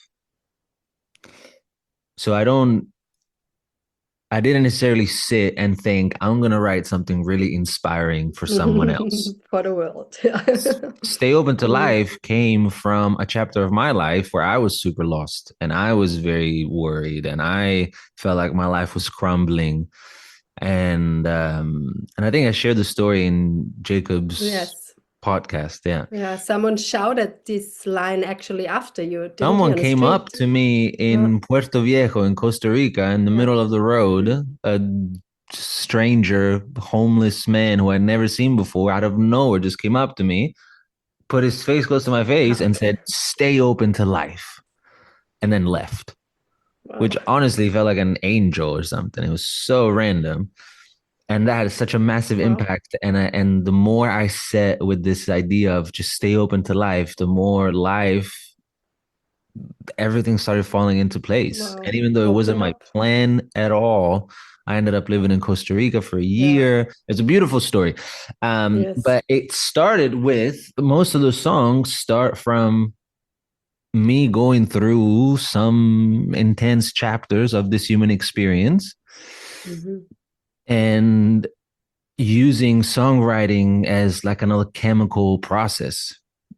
So I didn't necessarily sit and think, I'm going to write something really inspiring for someone else. For the world. Stay Open to Life came from a chapter of my life where I was super lost and I was very worried and I felt like my life was crumbling. And I think I shared the story in Jacob's podcast. Yeah, someone shouted this line actually after you. Someone came up to me in Puerto Viejo in Costa Rica in the middle of the road, a stranger, homeless man who I'd never seen before, out of nowhere, just came up to me, put his face close to my face, and said, "Stay open to life," and then left. Which Wow. honestly felt like an angel or something. It was so random. And that had such a massive Wow. impact. And the more I sat with this idea of just stay open to life, the more life, everything started falling into place. Wow. And even though it wasn't Open my up. plan at all, I ended up living in Costa Rica for a Yeah. year. It's a beautiful story. Yes. But it started with most of the songs start from me going through some intense chapters of this human experience Mm-hmm. and using songwriting as like an alchemical process.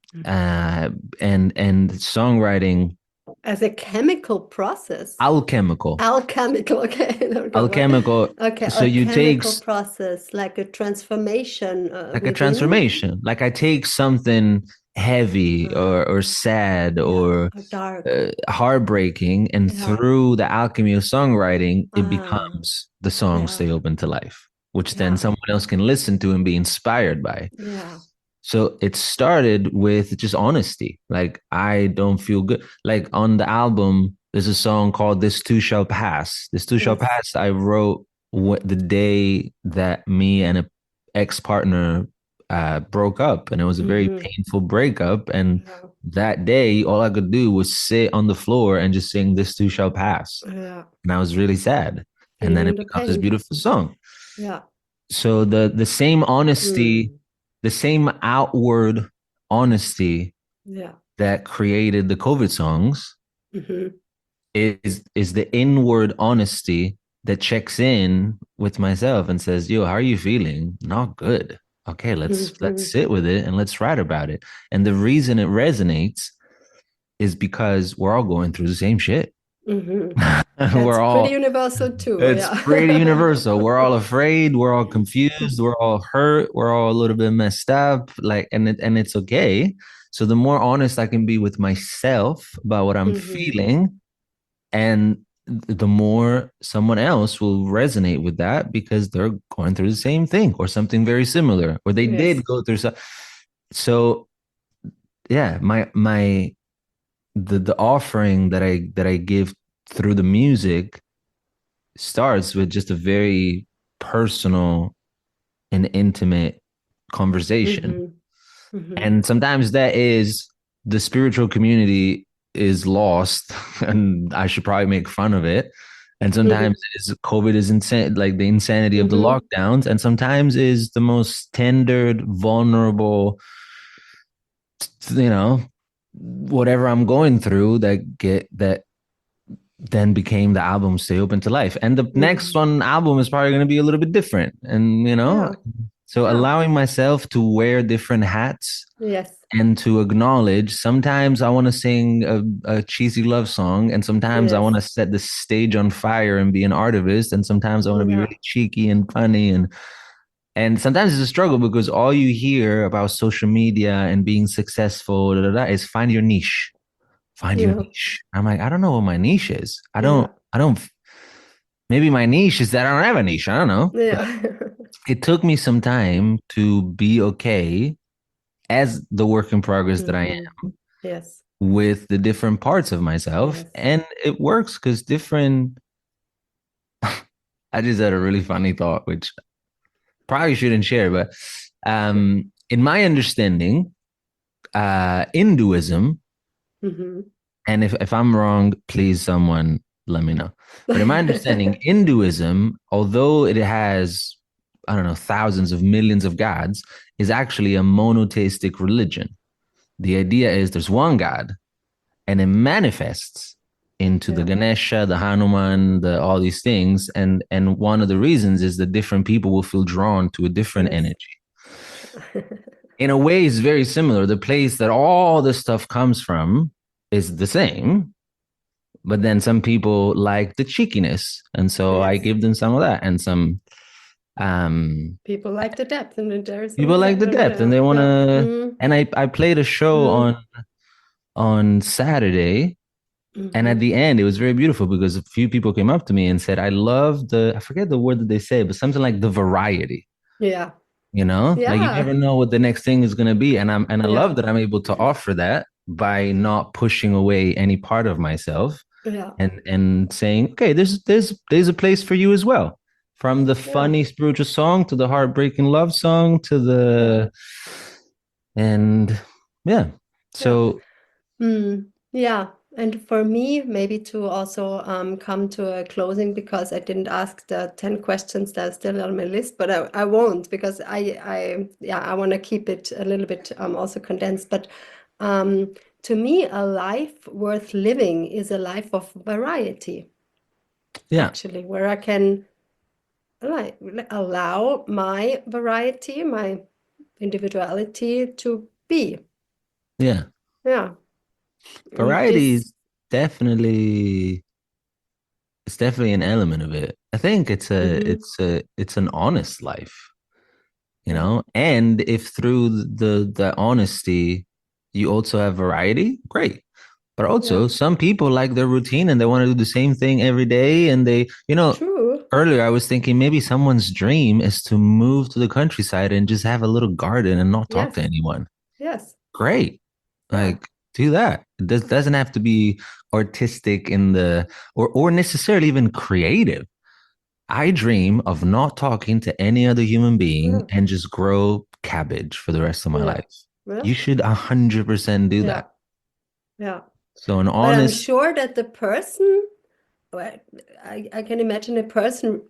And songwriting As a chemical process. alchemical Alchemical. Okay. alchemical Okay. so A you take chemical process, like a transformation like a within. transformation, like I take something heavy or sad Yeah. or Or dark. heartbreaking, and Yeah. through the alchemy of songwriting it Ah. becomes the song Yeah. Stay Open to Life, which then Yeah. someone else can listen to and be inspired by. Yeah. So it started with just honesty. Like, I don't feel good. Like, on the album, there's a song called This Too Shall Pass. This Too Shall Yes. Pass, I wrote the day that me and an ex-partner broke up. And it was a very Mm-hmm. painful breakup. And Yeah. that day, all I could do was sit on the floor and just sing This Too Shall Pass. Yeah. And I was really sad. And then Feeling it the becomes this pain. beautiful song. Yeah. So the same honesty, Mm. the same outward honesty Yeah. that created the COVID songs Mm-hmm. is the inward honesty that checks in with myself and says, "Yo, how are you feeling? Not good. Okay, let's Mm-hmm. sit with it and let's write about it." And the reason it resonates is because we're all going through the same shit. Mm-hmm. we're That's pretty all universal too. It's Yeah. pretty universal. We're all afraid, we're all confused, we're all hurt, we're all a little bit messed up, like, and it's okay. So the more honest I can be with myself about what I'm Mm-hmm. feeling, and the more someone else will resonate with that because they're going through the same thing or something very similar, or they Yes. did go through so yeah, the offering that I give through the music starts with just a very personal and intimate conversation. Mm-hmm. Mm-hmm. And sometimes that is the spiritual community is lost and I should probably make fun of it. And sometimes is COVID is insane, like the insanity of the Mm-hmm. lockdowns. And sometimes is the most tendered, vulnerable, whatever I'm going through that then became the album Stay Open to Life. And the next Mm-hmm. one album is probably going to be a little bit different. And, Yeah. so Yeah. allowing myself to wear different hats Yes. and to acknowledge sometimes I want to sing a cheesy love song, and sometimes I want to Yes. set the stage on fire and be an artist, and sometimes I want to be Yeah. really cheeky and funny, and sometimes it's a struggle because all you hear about social media and being successful is find your niche. Find your Yeah. niche. I'm like, I don't know what my niche is. Yeah. I don't, maybe my niche is that I don't have a niche. I don't know. But Yeah. it took me some time to be okay as the work in progress that I Mm-hmm. am Yes. with the different parts of myself. Yes. And it works because I just had a really funny thought, which probably shouldn't share, but in my understanding, Hinduism, Mm-hmm. and if I'm wrong, please someone let me know. But in my understanding, Hinduism, although it has, I don't know, thousands of millions of gods, is actually a monotheistic religion. The idea is there's one God and it manifests into the Ganesha, the Hanuman, all these things. And one of the reasons is that different people will feel drawn to a different energy. In a way, it's very similar. The place that all this stuff comes from is the same, but then some people like the cheekiness, and so I give them some of that, and some people like the depth, and there's people like the depth, and they want to. And I played a show on Saturday And at Mm-hmm. the end, it was very beautiful because a few people came up to me and said, I love I forget the word that they say, but something like the variety, Yeah. like you Yeah. never know what the next thing is going to be. And I love Yeah. that I'm able to offer that by not pushing away any part of myself Yeah. and saying, okay, there's a place for you as well. From the Yeah. funny spiritual song to the heartbreaking love song to Yeah. and yeah. Yeah. So Yeah. And for me, maybe to also come to a closing, because I didn't ask the 10 questions that are still on my list, but I won't, because I want to keep it a little bit also condensed. But um, to me, a life worth living is a life of variety, yeah, actually, where I can like allow my variety, my individuality to be. yeah. Yeah. And Variety this, is definitely it's definitely an element of it. I think mhm, it's an honest life, yeah. And if through the honesty you also have variety, great. But Yeah. also some people like their routine and they want to do the same thing every day and True. earlier I was thinking maybe someone's dream is to move to the countryside and just have a little garden and not talk to Yes. anyone. Yes. Great. Yeah. Like do that. Doesn't have to be artistic in the or necessarily even creative. I dream of not talking to any other human being Yeah. and just grow cabbage for the rest of my Yeah. life. Yeah. You should 100% do Yeah. that. Yeah. So an But I'm honest, sure that the person, well, I can imagine a person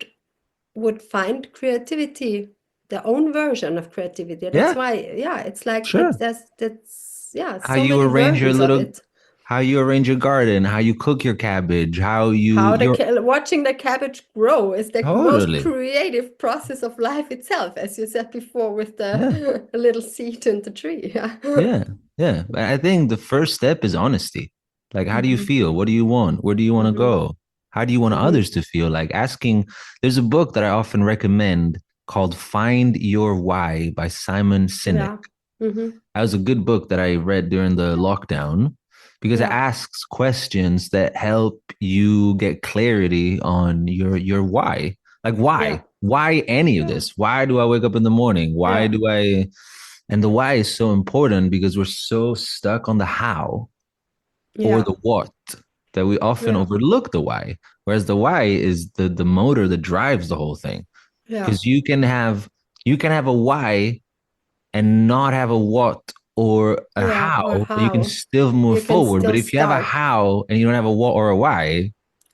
would find creativity, their own version of creativity. That's yeah, why, yeah, it's like sure. that's yeah, How so you many arrange your versions of little, it. how you arrange your garden, how you cook your cabbage, how How the you're watching the cabbage grow is the most totally, creative process of life itself, as you said before, with yeah, the little seed in the tree. Yeah. yeah, yeah. But I think the first step is honesty. Like, how do you Hmm. feel? What do you want? Where do you want to Hmm. go? How do you want Hmm. others to feel? Like asking, there's a book that I often recommend called Find Your Why by Simon Sinek. Yeah. Hmm. That was a good book that I read during the lockdown because it Yeah. asks questions that help you get clarity on your why. Like Yeah. why any of Yeah. this? Why do I wake up in the morning? Why Yeah. do I? And the why is so important because we're so stuck on the how or Yeah. the what that we often Yeah. overlook the why. Whereas the why is the motor that drives the whole thing. Yeah. Because you can have a why and not have a what or a Yeah. Or how, but you can how still move you can forward. But still if you have a start. how and you don't have a what or a why,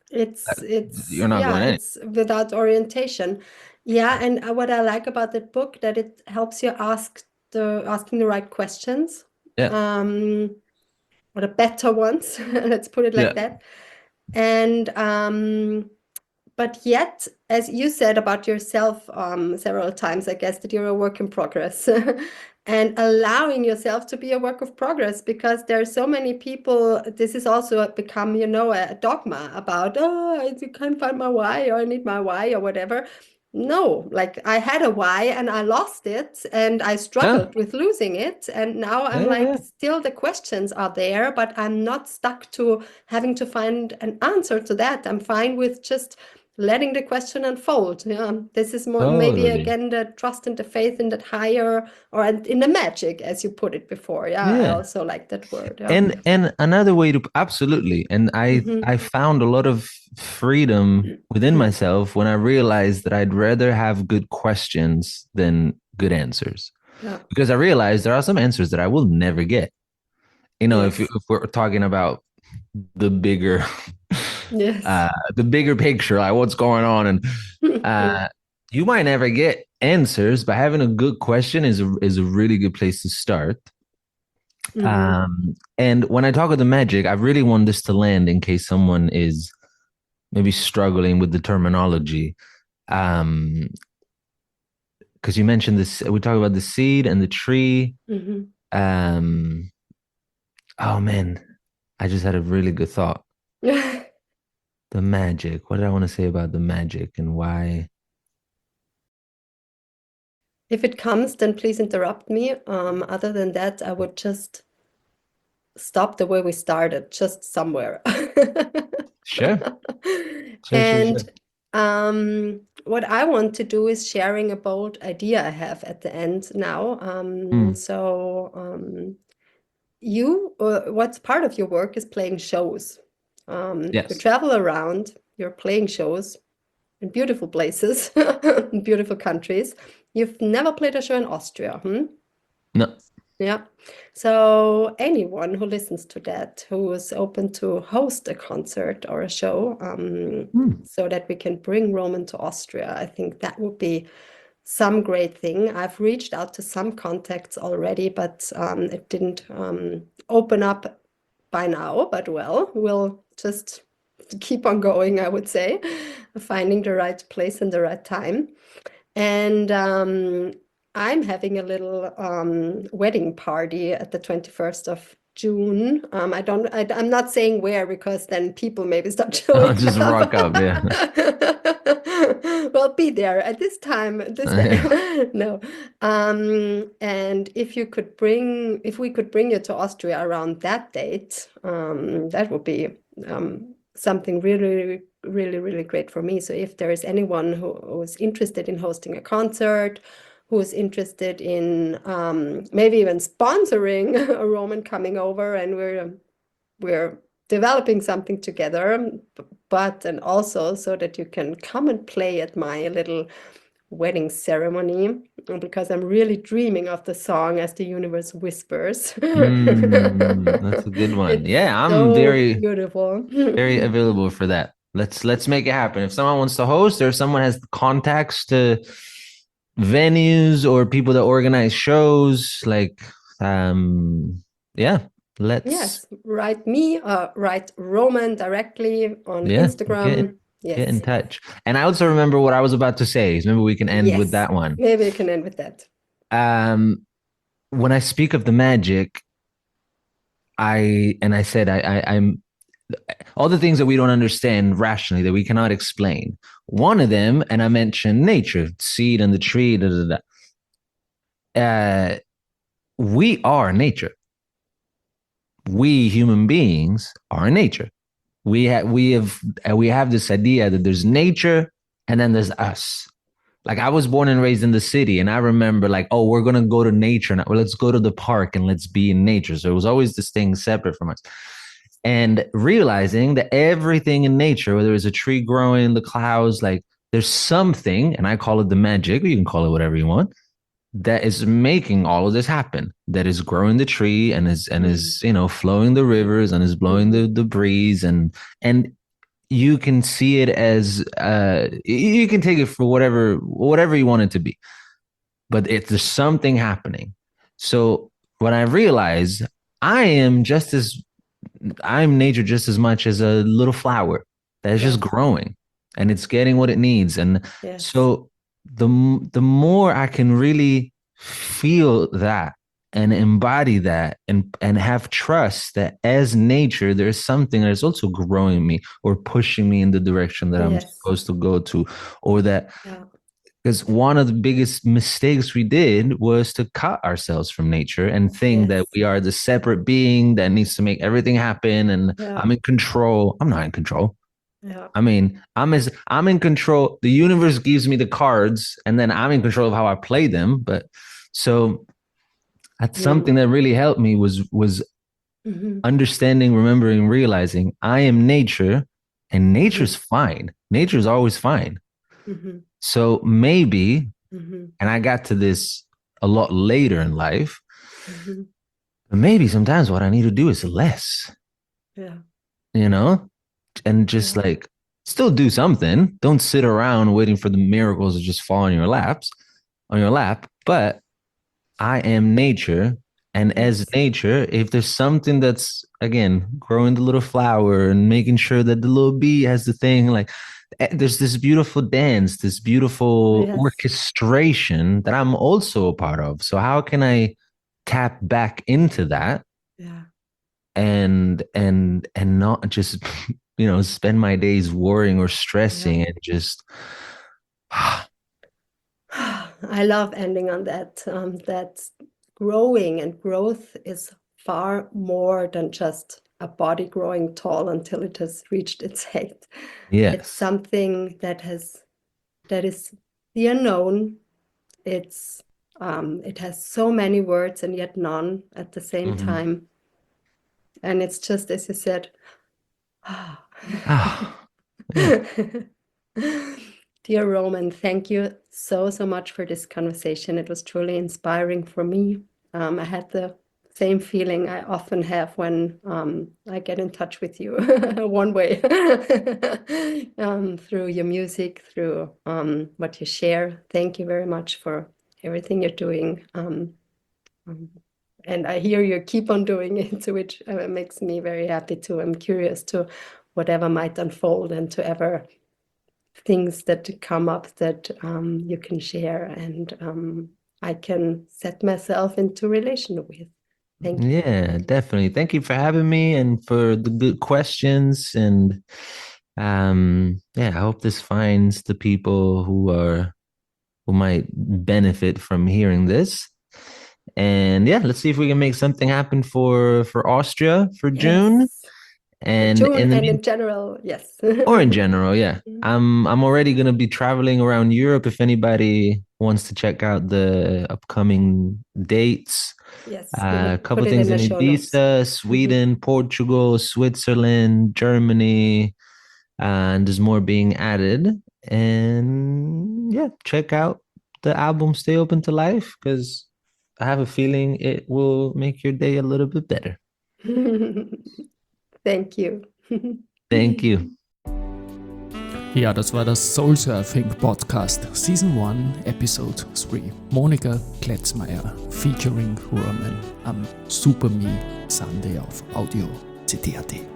you're not Yeah, going any. it's without orientation. Yeah, and what I like about that book, that it helps you asking the right questions, Yeah, um, or the better ones, let's put it yeah, like that. And but yet, as you said about yourself several times, I guess that you're a work in progress. And allowing yourself to be a work of progress, because there are so many people, this is also become, a dogma about, oh, I can't find my why, or I need my why, or whatever. No, like I had a why and I lost it and I yeah, struggled with losing it. And now I'm yeah, like, yeah. still the questions are there, but I'm not stuck to having to find an answer to that. I'm fine with just letting the question unfold. Yeah, this is more maybe Totally. again the trust and the faith in that higher, or in the magic, as you put it before. Yeah, I Yeah. also like that word. Yeah. And another way to absolutely. And I Hmm. found a lot of freedom within myself when I realized that I'd rather have good questions than good answers. Yeah. Because I realized there are some answers that I will never get. Yes. If we're talking about the bigger Yes. the bigger picture, like what's going on, and Yeah. you might never get answers, but having a good question is a really good place to start. Hmm. And when I talk of the magic, I really want this to land in case someone is maybe struggling with the terminology. Um, because you mentioned this, we talk about the seed and the tree. Hmm. Um, oh man, I just had a really good thought. The magic. What did I want to say about the magic and why? If it comes, then please interrupt me. Other than that, I would just stop the way we started, just somewhere. Sure. And what I want to do is sharing a bold idea I have at the end now. What's part of your work is playing shows. You Yes. travel around, you're playing shows in beautiful places, in beautiful countries. You've never played a show in Austria, No. Yeah. So anyone who listens to that, who is open to host a concert or a show, so that we can bring Roman to Austria, I think that would be some great thing. I've reached out to some contacts already, but it didn't open up by now. But well, we'll just keep on going, I would say, finding the right place and the right time. And I'm having a little wedding party at the 21st of June. I'm not saying where, because then people maybe start showing I'll just up. rock up, yeah. Well, be there at this time, this day. No. And if we could bring you to Austria around that date, that would be something really, really, really great for me. So if there is anyone who is interested in hosting a concert, who is interested in maybe even sponsoring a Roman coming over, and we're developing something together, and also so that you can come and play at my little wedding ceremony, because I'm really dreaming of the song As the Universe Whispers. That's a good one. It's Yeah, I'm so very, beautiful. very available for that. Let's make it happen. If someone wants to host, or someone has contacts to venues or people that organize shows, like yeah, Yes, write me, write Roman directly on Instagram. Get in touch. And I also remember what I was about to say. Maybe we can end with that one. Maybe you can end with that. When I speak of the magic, I said I'm all the things that we don't understand rationally, that we cannot explain. One of them, and I mentioned nature, seed and the tree. We are nature. We human beings are nature. We have this idea that there's nature and then there's us. Like, I was born and raised in the city, and I remember, like, oh, we're gonna go to nature now. Well, let's go to the park and let's be in nature. So it was always this thing separate from us. And realizing that everything in nature, whether it's a tree growing, the clouds, like, there's something, and I call it the magic, you can call it whatever you want, that is making all of this happen, that is growing the tree and is flowing the rivers and is blowing the breeze, and you can see it as you can take it for whatever you want it to be, but there's something happening. So when I realize I'm nature just as much as a little flower that's just growing, and it's getting what it needs. And so the more I can really feel that and embody that, and have trust that as nature, there's something that's also growing me or pushing me in the direction that I'm supposed to go to, or that, because one of the biggest mistakes we did was to cut ourselves from nature and think that we are the separate being that needs to make everything happen. And I'm in control. I'm not in control. Yeah. I mean, I'm in control. The universe gives me the cards, and then I'm in control of how I play them. But so that's something that really helped me was understanding, remembering, realizing I am nature, and nature's fine. Nature's always fine. So maybe, and I got to this a lot later in life, but maybe sometimes what I need to do is less. Yeah. And just like still do something. Don't sit around waiting for the miracles to just fall on your lap. But I am nature. And as nature, if there's something that's, again, growing the little flower and making sure that the little bee has the thing, like, there's this beautiful dance, this beautiful orchestration that I'm also a part of. So how can I tap back into that? Yeah. And not just, spend my days worrying or stressing and just. I love ending on that. That growing and growth is far more than just a body growing tall until it has reached its height. Yes. It's something that is the unknown. It has so many words and yet none at the same time. And it's just, as you said, Yeah. Dear Roman, thank you so much for this conversation. It was truly inspiring for me. I had the same feeling I often have when I get in touch with you one way through your music, through what you share. Thank you very much for everything you're doing. And I hear you keep on doing it, which makes me very happy too. I'm curious to whatever might unfold and to ever things that come up that you can share and I can set myself into relation with. Thank you. Yeah, definitely. Thank you for having me and for the good questions. And I hope this finds the people who might benefit from hearing this. And yeah, let's see if we can make something happen for Austria for June. Yes. And June and in general, yes. or in general, yeah. I'm already gonna be traveling around Europe. If anybody wants to check out the upcoming dates, yes, a couple put it things in in the show notes. Ibiza, Sweden, Portugal, Switzerland, Germany, and there's more being added. And yeah, check out the album Stay Open to Life, because I have a feeling it will make your day a little bit better. Thank you. Thank you. Ja, das war das Soul Surfing Podcast Season 1 Episode 3. Monika Kletzmeier featuring Roman am Super Me Sunday auf Audio CD.at.